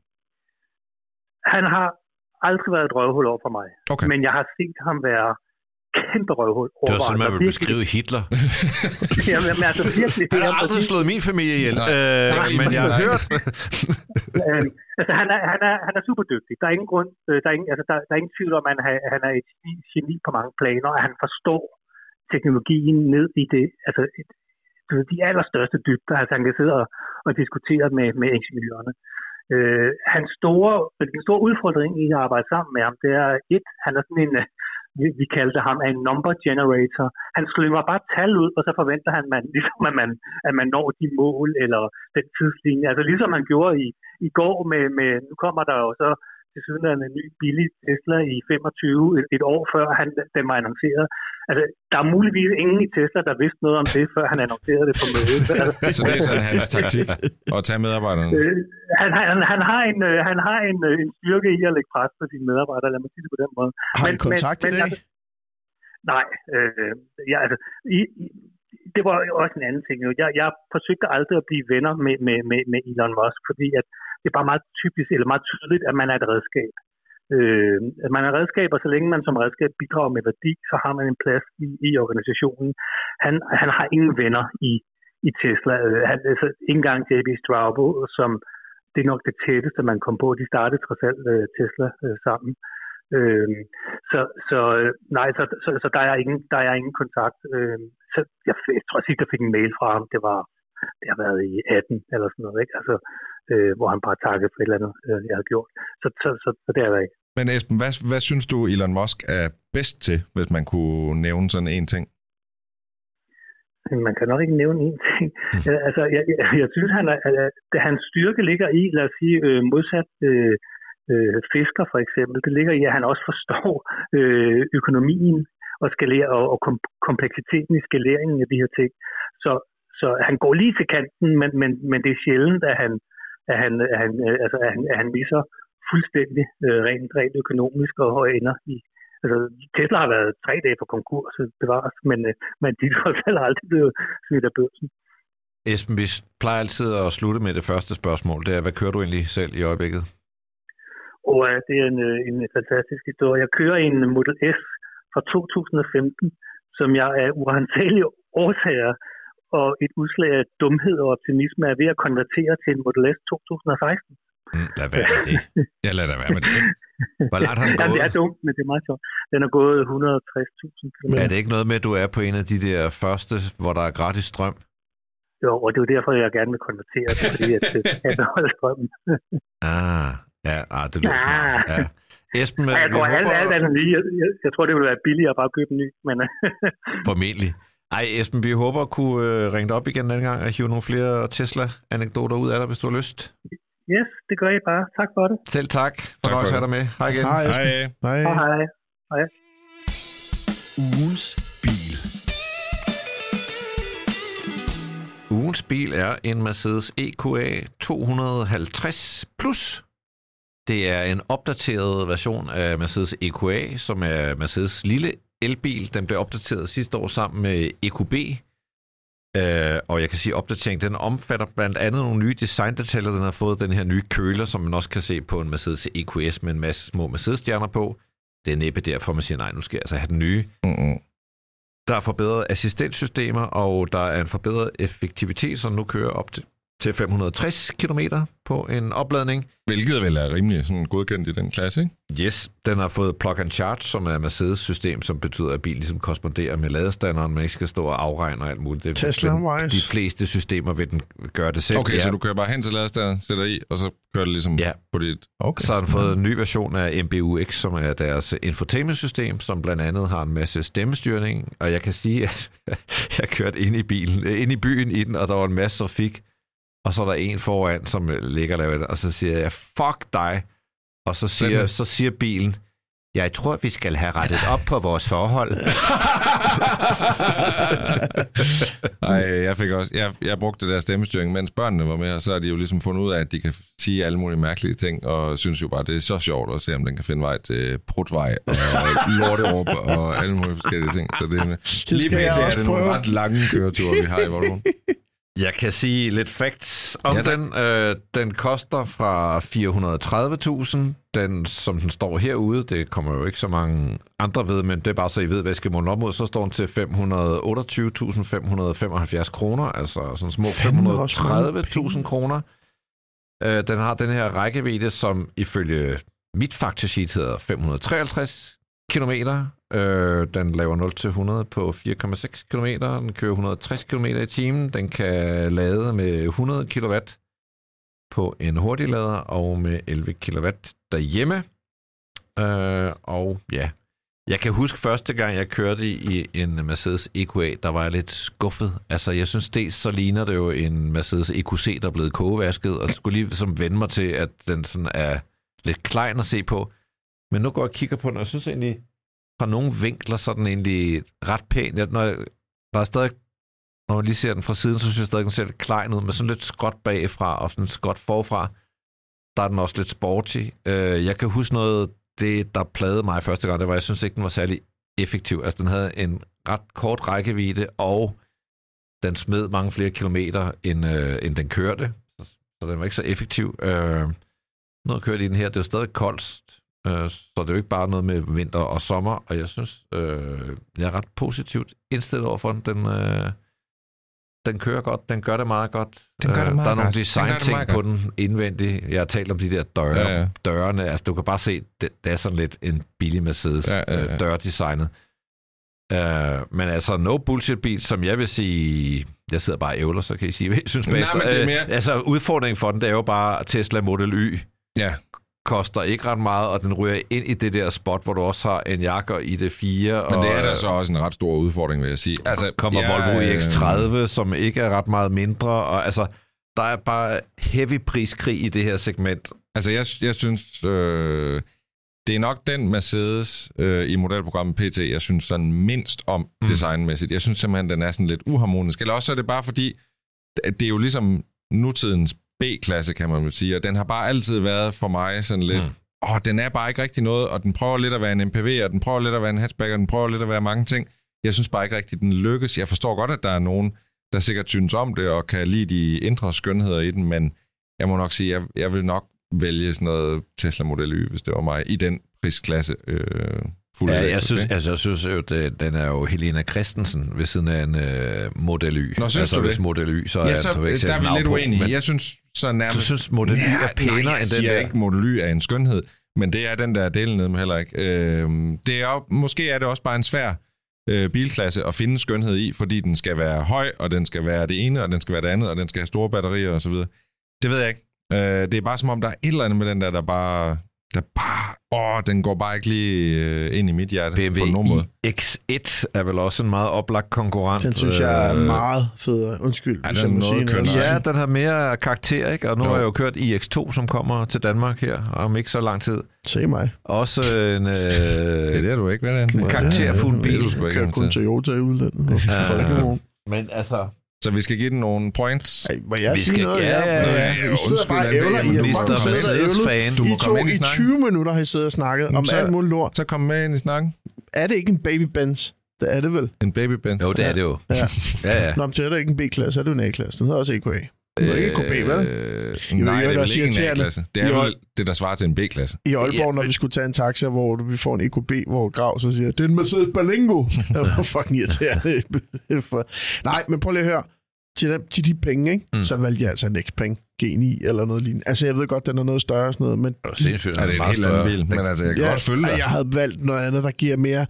Han har aldrig været et røvhul over for mig. Okay. Men jeg har set ham være kæmpe røvhul over. Det var sådan, man vil beskrive Hitler. Ja, men altså virkelig. Han har aldrig slået min familie ihjel, øh, men jeg har hørt... øh, altså, han er, han, er, han er super dygtig. Der er ingen grund, der er ingen, altså, der, der er ingen tvivl om, at han, han er et geni på mange planer, og han forstår teknologien ned i det, altså de allerstørste dybder, altså han kan sidde og, og diskutere med, med ingeniørerne. Øh, hans store, den store udfordring i at arbejde sammen med ham, det er et, han er sådan en, vi, vi kaldte ham en number generator. Han slynger bare tal ud, og så forventer han, man, ligesom at man, at man når de mål, eller den tidslinje. Altså ligesom han gjorde i, i går med, med, nu kommer der jo så til siden af en ny billig Tesla i femogtyve, et, et år før han, den var annonceret. Altså, der er muligvis ingen i Tesla, der vidste noget om det, før han annoncerede det på mødet. Altså, så det er sådan hans taktik, at tage medarbejderne? Øh, han, han, han har, en, han har en, en styrke i at lægge pres på sine medarbejdere, lad mig sige det på den måde. Har han kontakt i dag? Altså, nej, øh, ja, altså, i, i, det var også en anden ting. Jeg, jeg forsøgte aldrig at blive venner med, med, med, med Elon Musk, fordi at det er bare meget typisk, eller meget tydeligt, at man er et redskab. Øh, at man er redskab, og så længe man som redskab bidrager med værdi, så har man en plads i, i organisationen. Han, han har ingen venner i, i Tesla. Han, altså, ikke engang J B Straub, som det er nok det tætteste, man kom på. De startede trods alt uh, Tesla uh, sammen. Øh, så, så nej, så, så, så der, er ingen, der er ingen kontakt. Øh, så jeg, jeg tror ikke, jeg fik en mail fra ham. Det var det har været i atten eller sådan noget, ikke? Altså, øh, hvor han bare takkede for et eller andet, øh, jeg havde gjort. Så, så, så, så det er der ikke. Men Esben, hvad, hvad synes du, Elon Musk er bedst til, hvis man kunne nævne sådan en ting? Man kan nok ikke nævne en ting. Mm. Altså, jeg, jeg, jeg synes, han er, at hans styrke ligger i, lad os sige, øh, modsat øh, øh, fisker for eksempel, det ligger i, at han også forstår øh, økonomien og, skalere, og, og kom, kompleksiteten i skaleringen af de her ting. Så Så han går lige til kanten, men, men, men det er sjældent, at han, at han, at han, altså, at han, at han misser fuldstændig øh, rent, rent økonomisk og, og ender i... Altså, Tesla har været tre dage på konkurs, det var også, men, men de har aldrig blevet smidt af børsen. Esben, vi plejer altid at slutte med det første spørgsmål. Det er, hvad kører du egentlig selv i øjeblikket? Og uh, det er en, en fantastisk historie. Jeg kører en Model S fra to tusind og femten, som jeg af uantagelige årsager og et udslag af dumhed og optimisme er ved at konvertere til en Model S to tusind og seksten. Mm, lad være med det. Ja, lad da være med det. Hvor langt har den gået? Ja, det er dumt, men det er meget sjovt. Den er gået et hundrede og tres tusind kilometer. Er det ikke noget med, at du er på en af de der første, hvor der er gratis strøm? Jo, og det er jo derfor, jeg gerne vil konvertere det, fordi at jeg beholder strømmen. ah, ja, ah, det lyder ah. smart. Ja. Esben, ja, jeg tror, håber... alt, alt andet lige. Jeg, jeg, jeg tror, det ville være billigere at bare købe en ny. Men... Formentlig. Ej, Esben, vi håber at kunne øh, ringe dig op igen den gang og hive nogle flere Tesla-anekdoter ud af dig, hvis du har lyst. Yes, det gør I bare. Tak for det. Selv tak. Fornøjelse at have dig med. Hej igen. Hej. Hej. Hej. Hej. Hej. Ugens bil. Ugens bil er en Mercedes E Q A to hundrede og halvtreds plus. Det er en opdateret version af Mercedes E Q A, som er Mercedes lille elbil. Den blev opdateret sidste år sammen med E Q B. Uh, og jeg kan sige, at opdateringen den omfatter blandt andet nogle nye designdetaljer. Den har fået den her nye køler, som man også kan se på en Mercedes E Q S med en masse små Mercedes-stjerner på. Det er næppe derfor, man siger, nej, nu skal jeg altså have den nye. Mm-hmm. Der er forbedret assistenssystemer, og der er en forbedret effektivitet, som nu kører op til til fem hundrede og tres kilometer på en opladning. Hvilket vel er rimelig sådan godkendt i den klasse, ikke? Yes, den har fået plug and charge, som er Mercedes system, som betyder, at bilen ligesom korresponderer med ladestanderen, man ikke skal stå og afregne og alt muligt. Det, Tesla-wise. De fleste systemer vil den gøre det selv. Okay, ja. Så du kører bare hen til ladestanderen, sætter i, og så kører det ligesom ja. på dit... Okay. Så har den fået en ny version af M B U X, som er deres infotainment-system, som blandt andet har en masse stemmestyring, og jeg kan sige, at jeg kørte ind i bilen, ind i byen i den, og der var en masse trafik. Og så er der en foran, som ligger og laver det, og så siger jeg, fuck dig. Og så siger, så siger bilen, jeg tror, vi skal have rettet op på vores forhold. Nej, jeg fik også, jeg, jeg brugte det der stemmestyring, mens børnene var med, og så har de jo ligesom fundet ud af, at de kan sige alle mulige mærkelige ting, og synes jo bare, det er så sjovt at se, om den kan finde vej til Prutvej og Lorterup og alle mulige forskellige ting. Så det er med. Lige pt. er det nogle ret lange køreture, vi har i Volvo. Jeg kan sige lidt facts om ja, den. Øh, den koster fra fire hundrede og tredive tusind. Den, som den står herude, det kommer jo ikke så mange andre ved, men det er bare så I ved, hvad I skal måle op mod, så står den til fem hundrede og otteogtyve tusind fem hundrede og femoghalvfjerds kroner, altså sådan små fem hundrede og tredive tusind kroner. Øh, den har den her rækkevidde, som ifølge mit faktasheet hedder fem hundrede og treoghalvtreds kilometer. Øh, den laver nul til hundrede på fire komma seks kilometer. Den kører et hundrede og tres kilometer i timen. Den kan lade med hundrede kilowatt på en hurtiglader og med elleve kilowatt derhjemme. Øh, og ja, jeg kan huske første gang, jeg kørte i en Mercedes E Q A, der var jeg lidt skuffet. Altså, jeg synes, dels så ligner det jo en Mercedes E Q C, der er blevet kogevasket, og skulle lige som vende mig til, at den sådan er lidt klein at se på. Men nu går jeg og kigger på den, og jeg synes egentlig, fra nogle vinkler, så er den egentlig ret pæn. Jeg, når jeg, der er stadig, når jeg lige ser den fra siden, så synes jeg stadig, den ser lidt klein ud, med sådan lidt skråt bagfra, og sådan skråt forfra. Der er den også lidt sporty. Uh, jeg kan huske noget, det der plagede mig første gang, det var, jeg synes ikke, den var særlig effektiv. Altså, den havde en ret kort rækkevidde, og den smed mange flere kilometer, end, uh, end den kørte. Så, så den var ikke så effektiv. Uh, noget at køre i den her, det er jo stadig koldt, så det er jo ikke bare noget med vinter og sommer, og jeg synes, øh, jeg er ret positivt indstillet over for den. Den, øh, den kører godt, den gør det meget godt. Den gør det meget der er nogle godt. design-ting på godt. Den indvendigt. Jeg har talt om de der døre, ja, ja. dørene. Altså, du kan bare se, det, det er sådan lidt en billig Mercedes ja, ja, ja. dørdesignet. Uh, men altså, no bullshit-bil, som jeg vil sige, jeg sidder bare og ævler, så kan I sige, hvad I synes bagefter. Nej, men det er mere... uh, altså, udfordringen for den, det er jo bare Tesla Model Y. Ja. Koster ikke ret meget, og den ryger ind i det der spot, hvor du også har en jakker i det fire. Men og, det er da så også en ret stor udfordring, vil jeg sige. Altså, kommer ja, Volvo I X tredive, som ikke er ret meget mindre, og altså, der er bare heavy priskrig i det her segment. Altså, jeg, jeg synes, øh, det er nok den Mercedes øh, i modelprogrammet P T, jeg synes sådan mindst om mm. designmæssigt. Jeg synes simpelthen, den er sådan lidt uharmonisk. Eller også er det bare fordi, det er jo ligesom nutidens B-klasse, kan man vel sige, og den har bare altid været for mig sådan lidt, mm. åh, den er bare ikke rigtig noget, og den prøver lidt at være en M P V, og den prøver lidt at være en hatchback, og den prøver lidt at være mange ting. Jeg synes bare ikke rigtig, den lykkes. Jeg forstår godt, at der er nogen, der sikkert synes om det, og kan lide de indre skønheder i den, men jeg må nok sige, jeg, jeg vil nok vælge sådan noget Tesla Model Y, hvis det var mig, i den prisklasse. Øh, Ja, jeg synes, altså, jeg synes jo, det, den er jo Helena Christensen ved siden af en uh, Model Y. Nå, synes altså, du det? Model Y, så ja, er så, der er vi lidt uenige. Jeg synes så nærmest... Du synes, Model Y er pænere nej, end den der? ikke, Model Y er en skønhed, men det er den der delen ned med heller ikke. Øh, det er jo, måske er det også bare en svær øh, bilklasse at finde skønhed i, fordi den skal være høj, og den skal være det ene, og den skal være det andet, og den skal have store batterier og så videre. Det ved jeg ikke. Øh, det er bare som om, der er et eller andet med den der, der bare... Der bare, åh, den går bare ikke lige øh, ind i mit hjerte B M W på nogen måde. I X et er vel også en meget oplagt konkurrent. Den synes jeg er meget fed. Undskyld. Ja, den, noget ja, den har mere karakter, ikke? Og nu jo. har jeg jo kørt I X to, som kommer til Danmark her om ikke så lang tid. Se mig. Også en... Øh, det er du ikke, hvad det er. En karakterfuld bil. Jeg kører kun Toyota i udlandet. Ja. Men altså... Så vi skal give den nogle points. Ej, må jeg vi sige skal, noget? Ja, ja, ja. ja. I sidder bare og ævler. I har fucking siddet og ævlet. Du må I to komme ind i, i tyve minutter har I siddet og snakket om så, alt muligt lort. Så kom med ind i snakken. Er det ikke en baby Benz? Det er det vel? En baby Benz? Jo, det er det jo. Ja. ja, ja. Nå, men så er det ikke en B-klasse, er det jo en A-klasse. Den hedder også E Q A. Den hedder ikke E K B, vel? Øh, nej, det er vel ikke en A-klasse. Det er vel det, der svarer til en B-klasse. I Aalborg, når vi skulle tage en taxa, hvor vi får en E K B, hvor Grav så siger, det er en Mercedes Berlingo. Det var fucking irriterende. Nej, men prøv lige at høre. Til, dem, til de penge, ikke? Mm. Så valgte jeg altså en Xpeng G ni eller noget lignende. Altså, jeg ved godt, den er noget større og sådan noget, men... Det er sindssygt, er det en helt anden bil, men altså, jeg kan ja, godt følge dig. Jeg havde valgt noget andet, der giver mere,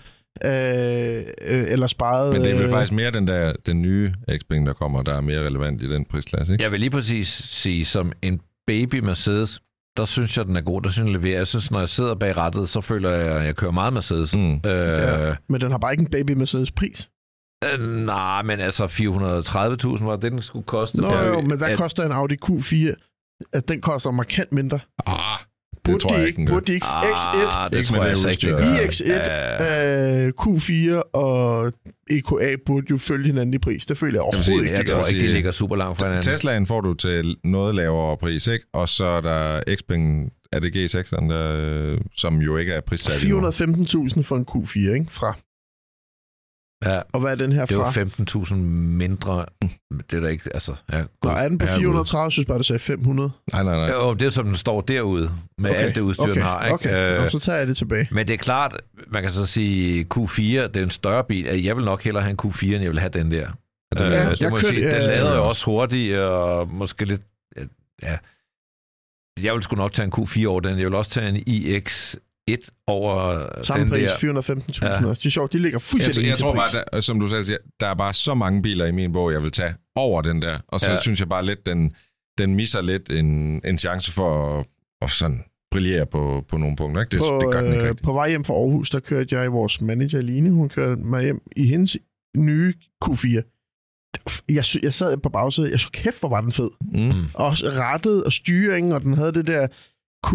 øh, øh, eller sparet... Men det er vel faktisk mere den der, den nye Xpeng, der kommer, der er mere relevant i den prisklasse, ikke? Jeg vil lige præcis sige, som en baby Mercedes, der synes jeg, den er god, der synes jeg leverer. Jeg synes, når jeg sidder bag rattet, så føler jeg, at jeg kører meget Mercedes. Mm. Øh, ja, men den har bare ikke en baby Mercedes pris. Øh, nej, men altså fire hundrede og tredive tusind var det, den skulle koste. Nå jo, men hvad at... koster en Audi Q fire? At den koster markant mindre. Ah, det tror jeg ikke. Burde de ikke X et? Ah, det tror jeg ikke. I X et, uh, Q fire og E Q A burde jo følge hinanden i pris. Det føler jeg overhovedet ikke. Jeg tror ikke, de ligger super langt fra hinanden. Teslaen får du til noget lavere pris, ikke? Og så er der Xpeng, er det G seks'eren, der, som jo ikke er prissat. fire hundrede og femten tusind for en Q fire, ikke? Fra Ja. Og hvad er den her Det fra? var femten tusind mindre. Det er da ikke, altså... Ja, Nå, er den på fire hundrede og tredive? Jeg synes bare, du sagde fem hundrede. Nej, nej, nej. Jo, det er som den står derude, med Okay, alt det udstyr, okay, den har. Ikke? Okay, Øh, og så tager jeg det tilbage. Men det er klart, man kan så sige, Q fire, det er en større bil. Jeg vil nok hellere have en Q fire, end jeg vil have den der. Ja, Øh, jeg det må jeg kørte, sige. Den øh, lader jo også hurtigt, og måske lidt... Ja. Jeg vil sgu nok tage en Q fire over den. Jeg vil også tage en I X et over Samme den pris, der. fire hundrede og femten tusind. Ja. Ja. Det er sjovt, de ligger Jeg, fuldstændig jeg ens i tror pris. bare, der, som du selv siger, der er bare så mange biler i min bog, jeg vil tage over den der. Og så Ja. ja. synes jeg bare lidt, den, den misser lidt en, en chance for at, at sådan brillere på, på nogle punkter. Ikke? Det, på, det gør den ikke øh, rigtigt. på vej hjem fra Aarhus, der kørte jeg i vores manager Line. Hun kørte mig hjem i hendes nye Q fire. Jeg, sy- jeg sad på bagsædet. Jeg så kæft, hvor var den fed. Mm. Også rettet og styring, og den havde det der Q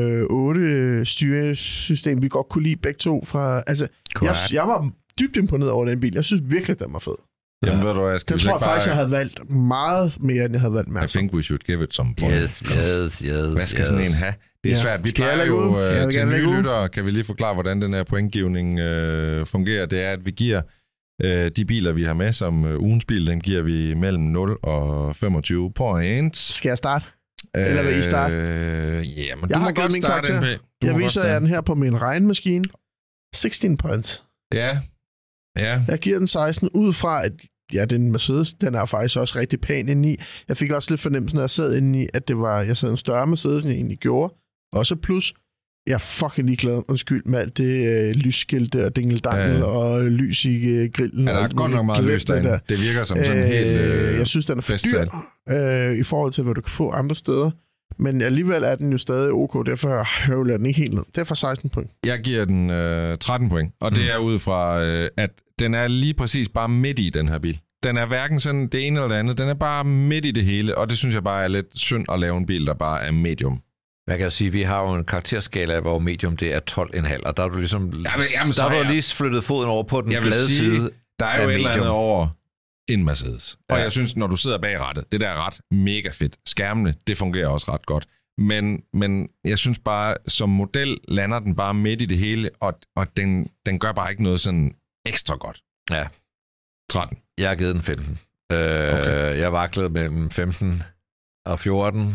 otte styresystem, vi godt kunne lide begge to fra... Altså, jeg, jeg var dybt imponeret over den bil. Jeg synes virkelig, den var fed. Jamen, Ja. ved du hvad, skal Den vi så tror jeg ikke bare... faktisk, jeg havde valgt meget mere, end jeg havde valgt I Mærsk. think we should give it some point. Yes, yes, yes. Hvad skal yes. sådan en have? Det er Ja. svært. Vi Skal jeg plejer lægge jo ud? Jeg øh, vil til gerne lægge nye ud. lyttere, kan vi lige forklare, hvordan den her pointgivning øh, fungerer. Det er, at vi giver øh, de biler, vi har med som øh, ugens bil, dem giver vi mellem nul og femogtyve points. Skal jeg starte? Eller vil I starte? Øh, ja, men Jeg du har må givet godt min starte, karakter. M P. Du Jeg må godt viser starte. jer den her på min regnmaskine. seksten points. Ja, ja. Jeg giver den seksten ud fra, at ja, den Mercedes, den er faktisk også rigtig pæn indeni. Jeg fik også lidt fornemmelsen, når jeg sad indeni, at det var, jeg sad en større Mercedes, end jeg egentlig gjorde. Også plus, jeg er fucking ligeglad, undskyld, med alt det øh, lysskilte og dingeldangel Ja. og lys i øh, grillen. Ja, der og er alt godt muligt. nok meget Glem lys det derinde. der. Det virker som sådan helt... Øh, jeg synes, den er for festsat. dyr øh, i forhold til, hvad du kan få andre steder. Men alligevel er den jo stadig ok, derfor høvler jeg den ikke helt ned. Derfor seksten point. Jeg giver den øh, tretten point, og det er ud fra, øh, at den er lige præcis bare midt i den her bil. Den er hverken sådan det ene eller det andet. Den er bare midt i det hele, og det synes jeg bare er lidt synd at lave en bil, der bare er medium. Hvad kan jeg sige? Vi har jo en karakterskala, hvor medium det er tolv komma fem, og der er du ligesom... Jamen, jamen, så der har er du jeg- lige flyttet foden over på den Jeg vil glade sige, side. Der er jo af et eller andet medium. over en Mercedes. Og Ja. jeg synes, når du sidder bag rattet, det der er ret mega fedt. Skærmene, det fungerer også ret godt. Men, men jeg synes bare, som model lander den bare midt i det hele, og, og den, den gør bare ikke noget sådan ekstra godt. Ja. tretten. Jeg har givet den femten. Øh, Okay. Jeg vaklede mellem femten og fjorten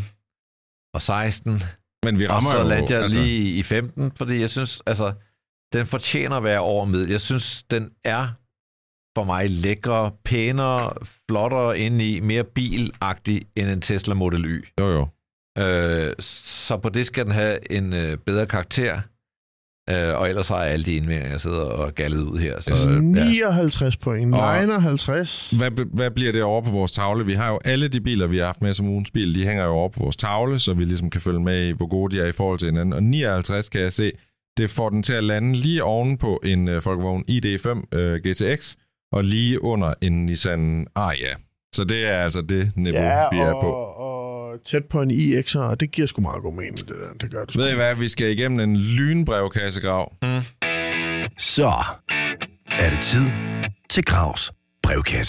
og seksten. Men vi Og rammer så jo... landte jeg altså, lige i femten, fordi jeg synes, altså, den fortjener at være over middel. Jeg synes, den er for mig lækre, pænere, flottere indeni, mere bilagtig end en Tesla Model Y. Jo, jo. Øh, så på det skal den have en øh, bedre karakter. Øh, og ellers har jeg alle de indvendinger, jeg sidder og gallet ud her. Så, øh, ja. nioghalvtreds point. Og- nioghalvtreds. Hvad, hvad bliver det over på vores tavle? Vi har jo alle de biler, vi har haft med som ugens bil, de hænger jo over på vores tavle, så vi ligesom kan følge med i, hvor gode de er i forhold til hinanden. Og nioghalvtreds kan jeg se, det får den til at lande lige oven på en uh, Volkswagen I D fem uh, G T X, og lige under en Nissan Ariya. Så det er altså det niveau, Ja, vi er og, på. og tæt på en I X'er, og det giver sgu meget god mening, det der. Det gør det sgu. Ved I hvad, vi skal igennem en lynbrevkassegrav. Mm. Så er det tid til Gravs brevkasse.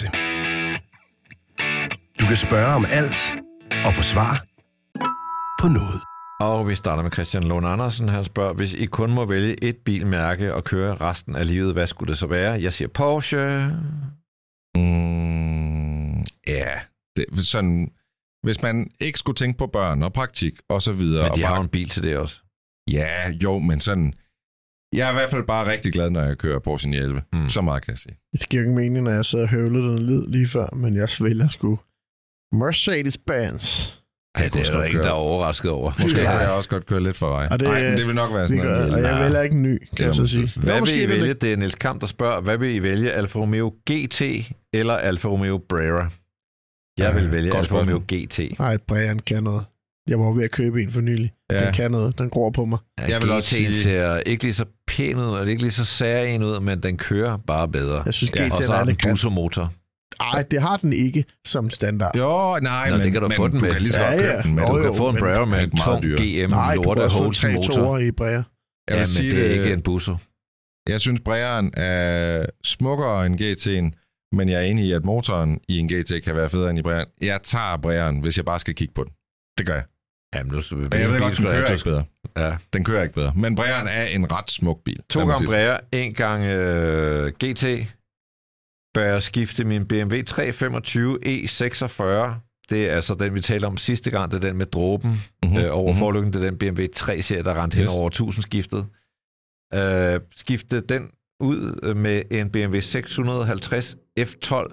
Du kan spørge om alt og få svar på noget. Og vi starter med Christian Lund Andersen. Han spørger, hvis I kun må vælge et bilmærke og køre resten af livet, hvad skulle det så være? Jeg siger Porsche. Mm, ja, det, sådan, hvis man ikke skulle tænke på børn og praktik og så videre. Men de og har bare, jo en bil til det også. Ja, jo, men sådan... Jeg er i hvert fald bare rigtig glad, når jeg kører Porsche ni elleve. Mm. Mm. Så meget kan jeg sige. Det giver ikke mening, når jeg sad og høvlede den lyd lige før, men jeg vælger sgu Mercedes-Benz. Ja, det kunne er sgu der godt ikke, køre. der er overrasket over. Måske Ja. kan jeg også godt køre lidt for vej. Og det- Nej, men det vil nok være Vi sådan gør, noget. og jeg Nej. vælger ikke en ny, kan jeg så Jamen, sige. Hvad Jo, måske vil I er det vælge? det. Det er Niels Kamp, der spørger, hvad vil I vælge? Alfa Romeo G T eller Alfa Romeo Brera? Jeg vil Øh, vælge godt Alfa Romeo spørgsmål. G T. Nej, Brian kan noget. Jeg var ved at købe en for nylig. Ja. Den kan noget. Den gror på mig. Ja, Jeg vil også G T'en sige- ser ikke lige så pæn ud, og ikke lige så særlig ud, men den kører bare bedre. Jeg synes, Ja, G T'en Og så er har den lidt grim. bussermotor. Nej, det har den ikke som standard. Jo, nej, Nå, men, det kan du men få den du med. kan lige så Ja, godt ja. købe den med. Nå, Du Du kan kan få en men Brera med er en meget tung dyr. G M Nej, du kan lorte også få en Holst tre motor. toer i Brea. Jeg Ja, vil men sige, det er det- ikke en busser. Jeg synes, Breaen er smukkere end G T'en, men jeg er enig i, at motoren i en G T kan være federe end i Breaen. Jeg tager Breaen, hvis jeg bare skal kigge på den. Det gør jeg. Jamen, nu skal vi Men jeg ved godt, den kører ikke bedre. Ja. Den kører ikke bedre. Men Breaen er en ret smuk bil. To lad mig gange sige det. Brera, en gang øh, G T. bør jeg skifte min B M W tre femogtyve E seksogfyrre. Det er altså den, vi talte om sidste gang. Det er den med dråben mm-hmm. øh, over forlygten. Det er den B M W tre-serie, der rendte yes. hen over tusind skiftet. Øh, skifte den ud med en B M W seks halvtreds F tolv.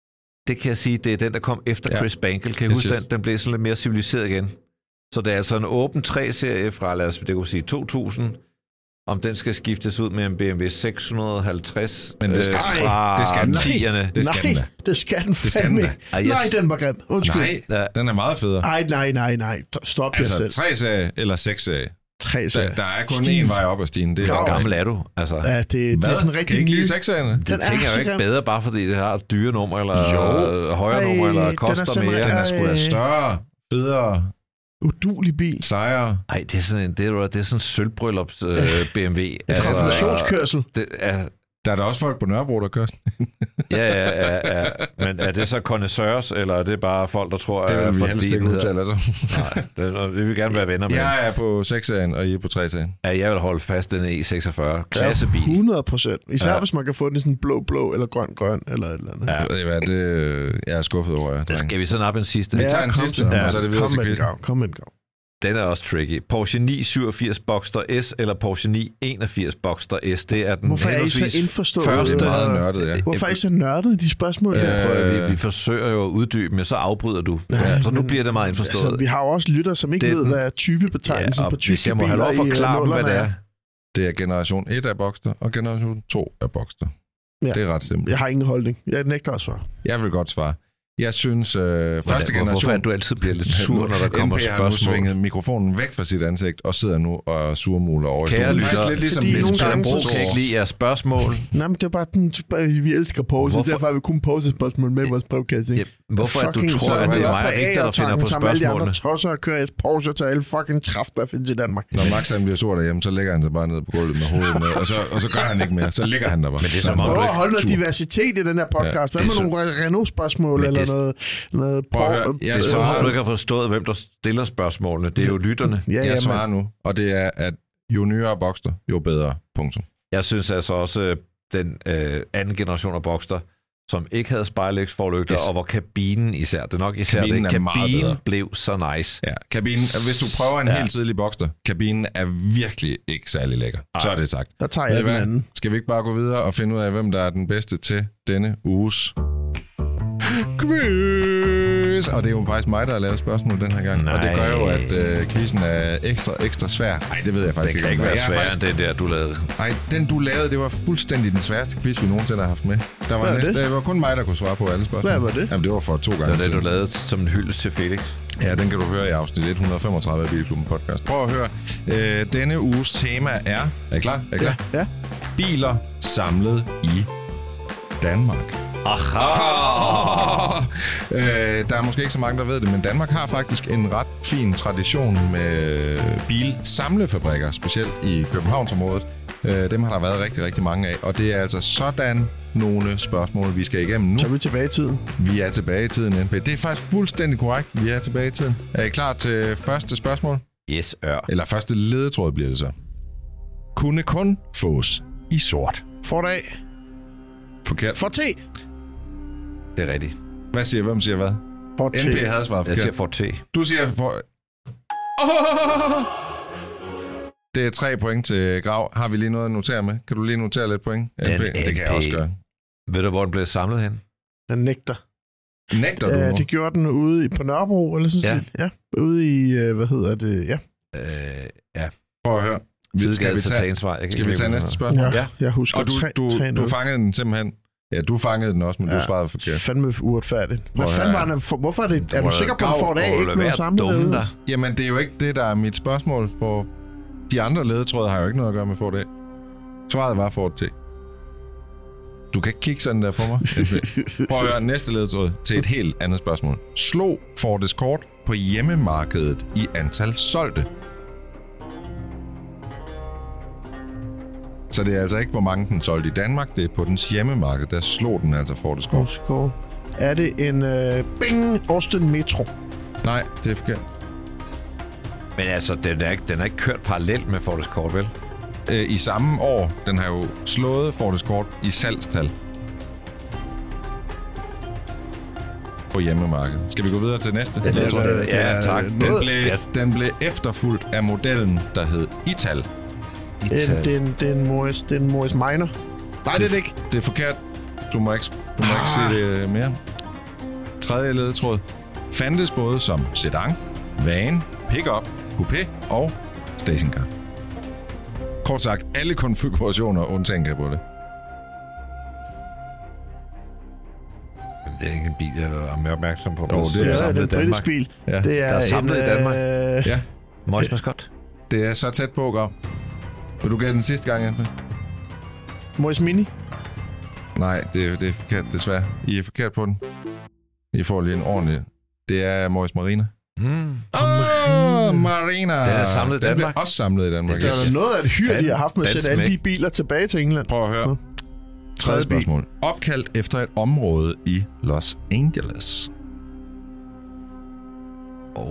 Det kan jeg sige, det er den, der kom efter ja. Chris Bangle. Kan jeg huske den? Den blev sådan lidt mere civiliseret igen. Så det er altså en åben tre-serie fra, lad os det kunne sige, to tusind. Om den skal skiftes ud med en B M W seks halvtreds Men det skal, øh, fra det skal den. tierne. Det skal nej, det skal den fandme ikke. Ah, yes. Nej, den var grim. Undskyld. Nej, ja. Den er meget federe. Nej, nej, nej, nej. Stop altså, jer selv. Altså tre-serie eller seks-serie? Tre-serie. Der, der er kun én vej op ad stigen. Det er Hvor gammel er du? Altså, ja, det, det er sådan rigtig kan I ikke lide seks-serierne? Det tænker jeg jo ikke grim. Bedre, bare fordi det har et dyre nummer, eller jo. højere Ej, nummer, eller koster mere. Den er sgu da større, federe. Udulig bil. Sejre. Nej, det er sådan en, det er, det er sådan en sølvbryllups uh, B M W. Et altså, konfirmationskørsel. Det er, der er der også folk på Nørrebro, der kører. ja, ja, ja, ja. Men er det så connoisseurs, eller er det bare folk, der tror, det at vi helst ikke udtale, altså. Nej, det, vi vil gerne være venner med. Jeg er på seks-serien, og I er på tre-serien. Ja, jeg vil holde fast den E seksogfyrre. Klassebil. Ja, hundrede procent. Især ja. Hvis man kan få den i sådan blå-blå, eller grøn-grøn, eller et eller andet. Ja. Jeg ved hvad, det, jeg er skuffet over jer. Det skal vi sådan op en sidste. Vi tager en sidste, ja, og så er det videre til quizzen. Kom med en gang. Den er også tricky. Porsche ni syvogfirs Boxster S eller Porsche ni enogfirs Boxster S, det er den Hvorfor er I så indforstået? Første, det er meget nørdet, ja. Hvorfor er I så nørdet, de spørgsmål? Øh, vi, vi forsøger jo at uddybe, men så afbryder du. Nej, så nu men, bliver det meget indforstået. Altså, vi har jo også lytter, som ikke det, ved, hvad er typebetegnelsen ja, på tyske biler. Hvis jeg må have lov at forklare dem, hvad det er. Det er generation et af Boxster, og generation to af Boxster. Ja. Det er ret simpelt. Jeg har ingen holdning. Jeg nægter at svare. Jeg vil godt svare. Jeg synes, øh, første generation... Hvorfor er du altid bliver lidt sur, når der kommer M P spørgsmål? har nu svinget mikrofonen væk fra sit ansigt, og sidder nu og surmuler over. Kære lytter, lidt ligesom nogle gange så kan ikke lide jeres spørgsmål. Nej, men det er bare den, vi elsker pause. Hvorfor? Derfor har vi kun pause-spørgsmål med vores brevkasse. Ja, hvorfor er du tror, at det er mig og Victor, der finder på spørgsmålene? Alle de andre tosser og kører pause til alle fucking træf, der findes i Danmark. Når Max han bliver sur derhjemme, så lægger han sig bare ned på gulvet med hovedet med, og så, og så gør han ikke mere. Så ligger han der bare. Men det er så meget. Prøv at holde noget diversitet i den her podcast. Hvad med nogle Renault-spørgsmål eller noget... noget Prøv, det er så meget, du ikke har forstået, hvem der stiller spørgsmålene. Det er jo lytterne. Ja, jeg svarer nu, og det er, at jo nyere Boxster, jo bedre. Punktum. Jeg synes altså også, den øh, anden generation af Boxster, som ikke havde spejlvægsforlygter, yes. og hvor kabinen især, det er nok især kabinen det, kabinen blev så nice. Ja, kabinen, hvis du prøver en ja. helt tidlig Boxster, kabinen er virkelig ikke særlig lækker. Ej. Så er det sagt. Der tager jeg den anden. Skal vi ikke bare gå videre og finde ud af, hvem der er den bedste til denne uges quiz? Og det er jo faktisk mig, der har lavet spørgsmål den her gang. Nej. Og det gør jo, at øh, quizzen er ekstra, ekstra svær. Nej, det ved jeg faktisk ikke. Det kan ikke, ikke være sværere faktisk... end den der, du lavede. Nej, den du lavede, det var fuldstændig den sværeste quiz, vi nogensinde har haft med. Der var, næste, det? det var kun mig, der kunne svare på alle spørgsmål. Hvad var det? Jamen, det var for to gange. Det var det, du lavede som en hyldest til Felix. Ja, den kan du høre i afsnit et hundrede femogtredive af Bilklubben podcast. Prøv at høre. Øh, denne uges tema er... Er I klar? Er I klar? Ja. ja. Biler samlet i Danmark. Aha! Oh! Øh, der er måske ikke så mange, der ved det, men Danmark har faktisk en ret fin tradition med bilsamlefabrikker, specielt i Københavnsområdet. Øh, dem har der været rigtig, rigtig mange af, og det er altså sådan nogle spørgsmål, vi skal igennem nu. Så er vi tilbage i tiden. Vi er tilbage i tiden, N P. Det er faktisk fuldstændig korrekt. Vi er tilbage i tiden. Er I klar til første spørgsmål? Yes, ør. Eller første ledetråd bliver det så. Kunne kun fås i sort. For A. Forkert. For T. Det er rigtigt. Hvad siger hvem siger hvad? For T. N P havde svaret forkert. Jeg siger for T. Du siger for... Oh! Det er tre point til Grav. Har vi lige noget at notere med? Kan du lige notere lidt point? N P? Den det kan jeg også gøre. Ved du, hvor den blev samlet hen? Den nægter. Nægter du? Ja, det gjorde den ude i, på Nørrebro, eller sådan ja. ja. Ude i, hvad hedder det, ja. Øh, ja. Prøv at høre. Skal, skal vi tage, tage, skal vi tage næste spørgsmål? Ja, ja. Jeg husker og du, tre, du, tre du fangede den simpelthen. Ja, du fangede den også, men ja, du svarede forkert. Fandme uretfærdigt. Hvad fanden var den? For, hvorfor er det? Er du sikker på, at du får det af? Ikke noget samlet? Jamen, det er jo ikke det, der er mit spørgsmål. For de andre ledetråde har jo ikke noget at gøre med for det. Svaret var for det. Du kan ikke kigge sådan der på mig. Prøv at høre næste ledetråd til et helt andet spørgsmål. Slog Ford Escort på hjemmemarkedet i antal solgte? Så det er altså ikke, hvor mange den solgte i Danmark. Det er på dens hjemmemarked. Der slog den altså Ford Escort. Er det en uh, Bing Austin Metro? Nej, det er forkert. Men altså, den er ikke, den er ikke kørt parallelt med Ford Escort, vel? Øh, I samme år, den har jo slået Ford Escort i salgstal. på hjemmemarkedet. Skal vi gå videre til næste? Ja, det er, Ja, tak. Den blev, den blev efterfulgt af modellen, der hed Ital. Det er en, det er en Morris, det er en Morris Minor. Nej, det er det ikke. Det er forkert. Du må ikke, du må ah. ikke se det mere. Tredje ledetråd. Fandtes både som sedan, van, pickup, coupé og stationcar. Kort sagt, alle konfigurationer undtagen på det. Det er ikke en bil, jeg er mere opmærksom på. Jo, det er Ja, samlet det er i en Danmark. britisk bil. Ja. Det er, Der er samlet en, i Danmark. Øh, Ja, Morris Mascot. det er så tæt på, Grav. Vil du gætte den sidste gang, Anthony? Morris Mini. Nej, det, det er forkert, desværre. I er forkert på den. I får lige en ordentlig... Det er Morris Marina. Mm. Åh, oh, Marina! Den er samlet i Den Danmark. bliver også samlet i Danmark. Der er noget af det hyr, de har haft med at Dansk sætte alle de smæk. biler tilbage til England. Prøv at høre. Nå. Tredje bil. spørgsmål. Opkaldt efter et område i Los Angeles. Oh.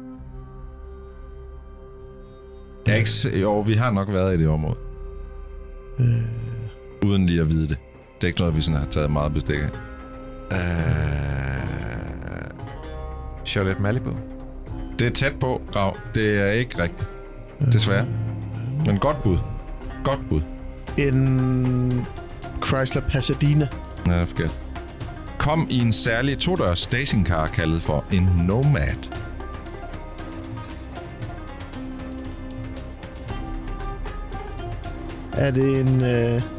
Jeg er ikke se- jo, vi har nok været i det område. Øh. Uden lige at vide det. Det er ikke noget, vi sådan har taget meget bestik af. Uh, Charlotte Malibu. Det er tæt på, Grav. Det er ikke rigtigt. Desværre. Men godt bud. Godt bud. En Chrysler Pasadena. Nej, det er forkert. Kom i en særlig todørs stationcar kaldet for en Nomad. Er det en... Øh...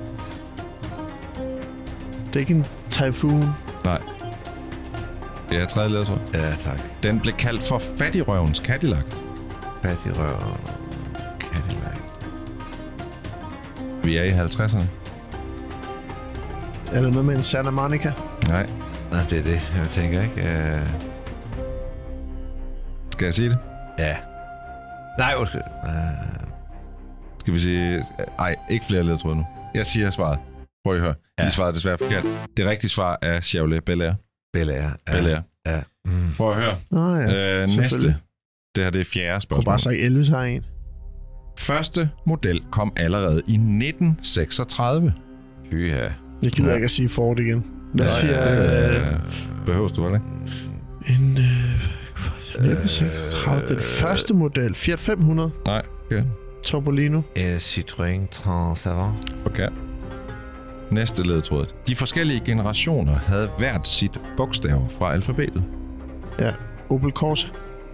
Det er ikke en Typhoon. Nej. Det er tredje ledetråd. Ja, tak. Den blev kaldt for Fattigrøvens Cadillac. Fattigrøv. Cadillac. Vi er i halvtredserne. Er det noget med en Santa Monica? Nej. Nej, det er det, jeg tænker, ikke? Uh... Skal jeg sige det? Ja. Nej, undskyld. Uh... Skal vi sige... Ej, ikke flere ledetråde nu. Jeg siger svaret. Prøv lige at høre. Ja. I svaret desværre forkert. Det rigtige svar er Chevrolet Bel Air. Bel Air. Ja. Bel Air. Ja. Mm. Prøv at høre. Nå ja, Øh, næste. Det her det er fjerde Kunne spørgsmål. bare sige Elvis har en. Første model kom allerede i nitten seksogtredive. Fy, ja. Jeg gider Ja. ikke at sige Ford igen. Hvad Nej, siger... det, Øh, øh, behøves du, eller ikke? en... Øh, nitten seksogtredive. Den første model. Fiat fem hundrede. Nej, okay. Topolino. En Citroën Transavant. Forkert. Næste ledetråd. De forskellige generationer havde hvert sit bogstav fra alfabetet. Ja. Opel Corsa.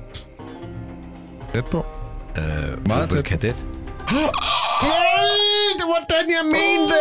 Tæt på. Uh, Meget Opel tæt på. Kadett. Nej, det var den, jeg mente!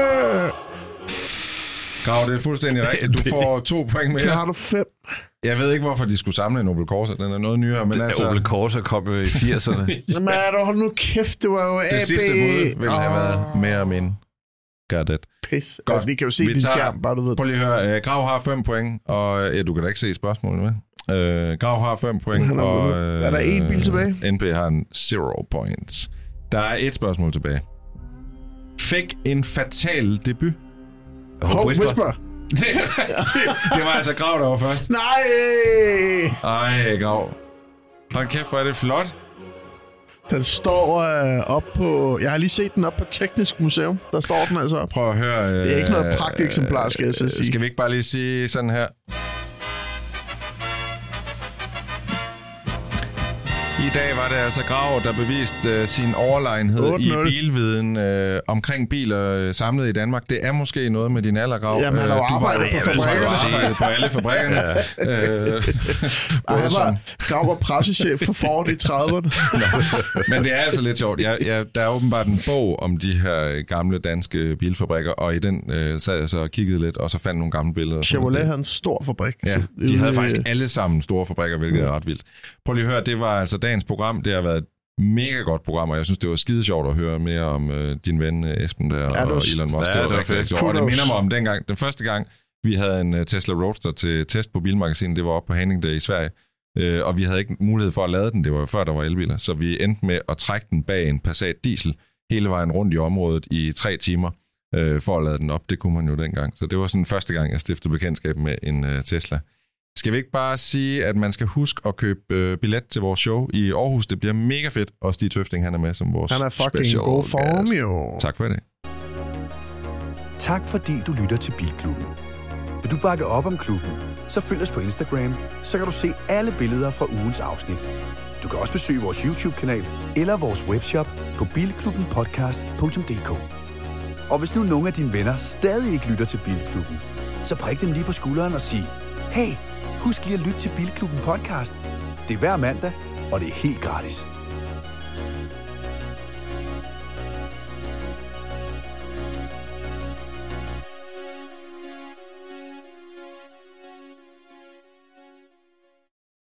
Grav, det er fuldstændig rigtigt. Du får to point Der har mere. du fem. Jeg ved ikke, hvorfor de skulle samle en Opel Corsa. Den er noget nyere, men altså... Opel Corsa kom jo i firserne. Jamen, er du hold nu kæft, det var jo A B. Det sidste bud ville have været mere og mindre. Gør det. Pis. Godt. Godt. Vi kan jo se Vi din tager- skærm, bare du ved. Prøv lige at høre. Grav har fem point, og ja, du kan da ikke se spørgsmålet, med. Øh, Grav har fem point, Han har og... vundet. Er der én bil tilbage? N P har en zero points. Der er et spørgsmål tilbage. Fik en fatal debut. Hov, Whisper. Det, Whisper. det, det var altså Grav, der var først. Nej! Ej, Grav. Hold kæft, hvor er det flot. Den står øh, op på... Jeg har lige set den op på Teknisk Museum. Der står den altså op. Prøv at høre. Øh, Det er ikke noget pragteksemplar, skal jeg så sige. Skal vi ikke bare lige sige sådan her? I dag var det altså Grav, der beviste øh, sin overlegenhed otte nul. i bilviden øh, omkring biler øh, samlet i Danmark. Det er måske noget med din alder, Grav. Jamen, han har jo Øh, du arbejdet var- på Ja, vel, fabrikkerne. Du har arbejdet på alle fabrikkerne. øh, Ej, både han som- var, Grav var pressechef for Ford i trediverne. Men det er altså lidt sjovt. Jeg, jeg, der er åbenbart en bog om de her gamle danske bilfabrikker, og i den øh, sad jeg så og kiggede lidt, og så fandt nogle gamle billeder. og sådan Chevrolet noget. havde en stor fabrik. Ja, så de havde ude i- faktisk alle sammen store fabrikker, hvilket er ret vildt. Prøv lige at høre, det var altså dagens program. Det har været et mega godt program, og jeg synes, det var skide sjovt at høre mere om øh, din ven øh, Esben der, Ja, og det var- Elon Musk. Ja, det var det var rigtig, fedt. rigtig sjovt. Og det Kudos. minder mig om dengang, den første gang, vi havde en uh, Tesla Roadster til test på Bilmagasinet, det var oppe på Henning Day i Sverige, øh, og vi havde ikke mulighed for at lade den, det var jo før, der var elbiler, så vi endte med at trække den bag en Passat Diesel hele vejen rundt i området i tre timer, øh, for at lade den op. Det kunne man jo dengang. Så det var sådan første gang, jeg stiftede bekendtskab med en uh, Tesla. Skal vi ikke bare sige, at man skal huske at købe øh, billet til vores show i Aarhus? Det bliver mega fedt. Og Stig Tøfting, han er med som vores Han er fucking special god form, guest. jo. Tak for det. Tak fordi du lytter til Bilklubben. Vil du bakke op om klubben? så følg os på Instagram, så kan du se alle billeder fra ugens afsnit. Du kan også besøge vores YouTube-kanal eller vores webshop på bilklubben podcast punktum d k. Og hvis nu nogle af dine venner stadig ikke lytter til Bilklubben, så prik dem lige på skulderen og sig, hey, husk lige at lytte til Bilklubben podcast. Det er hver mandag, og det er helt gratis.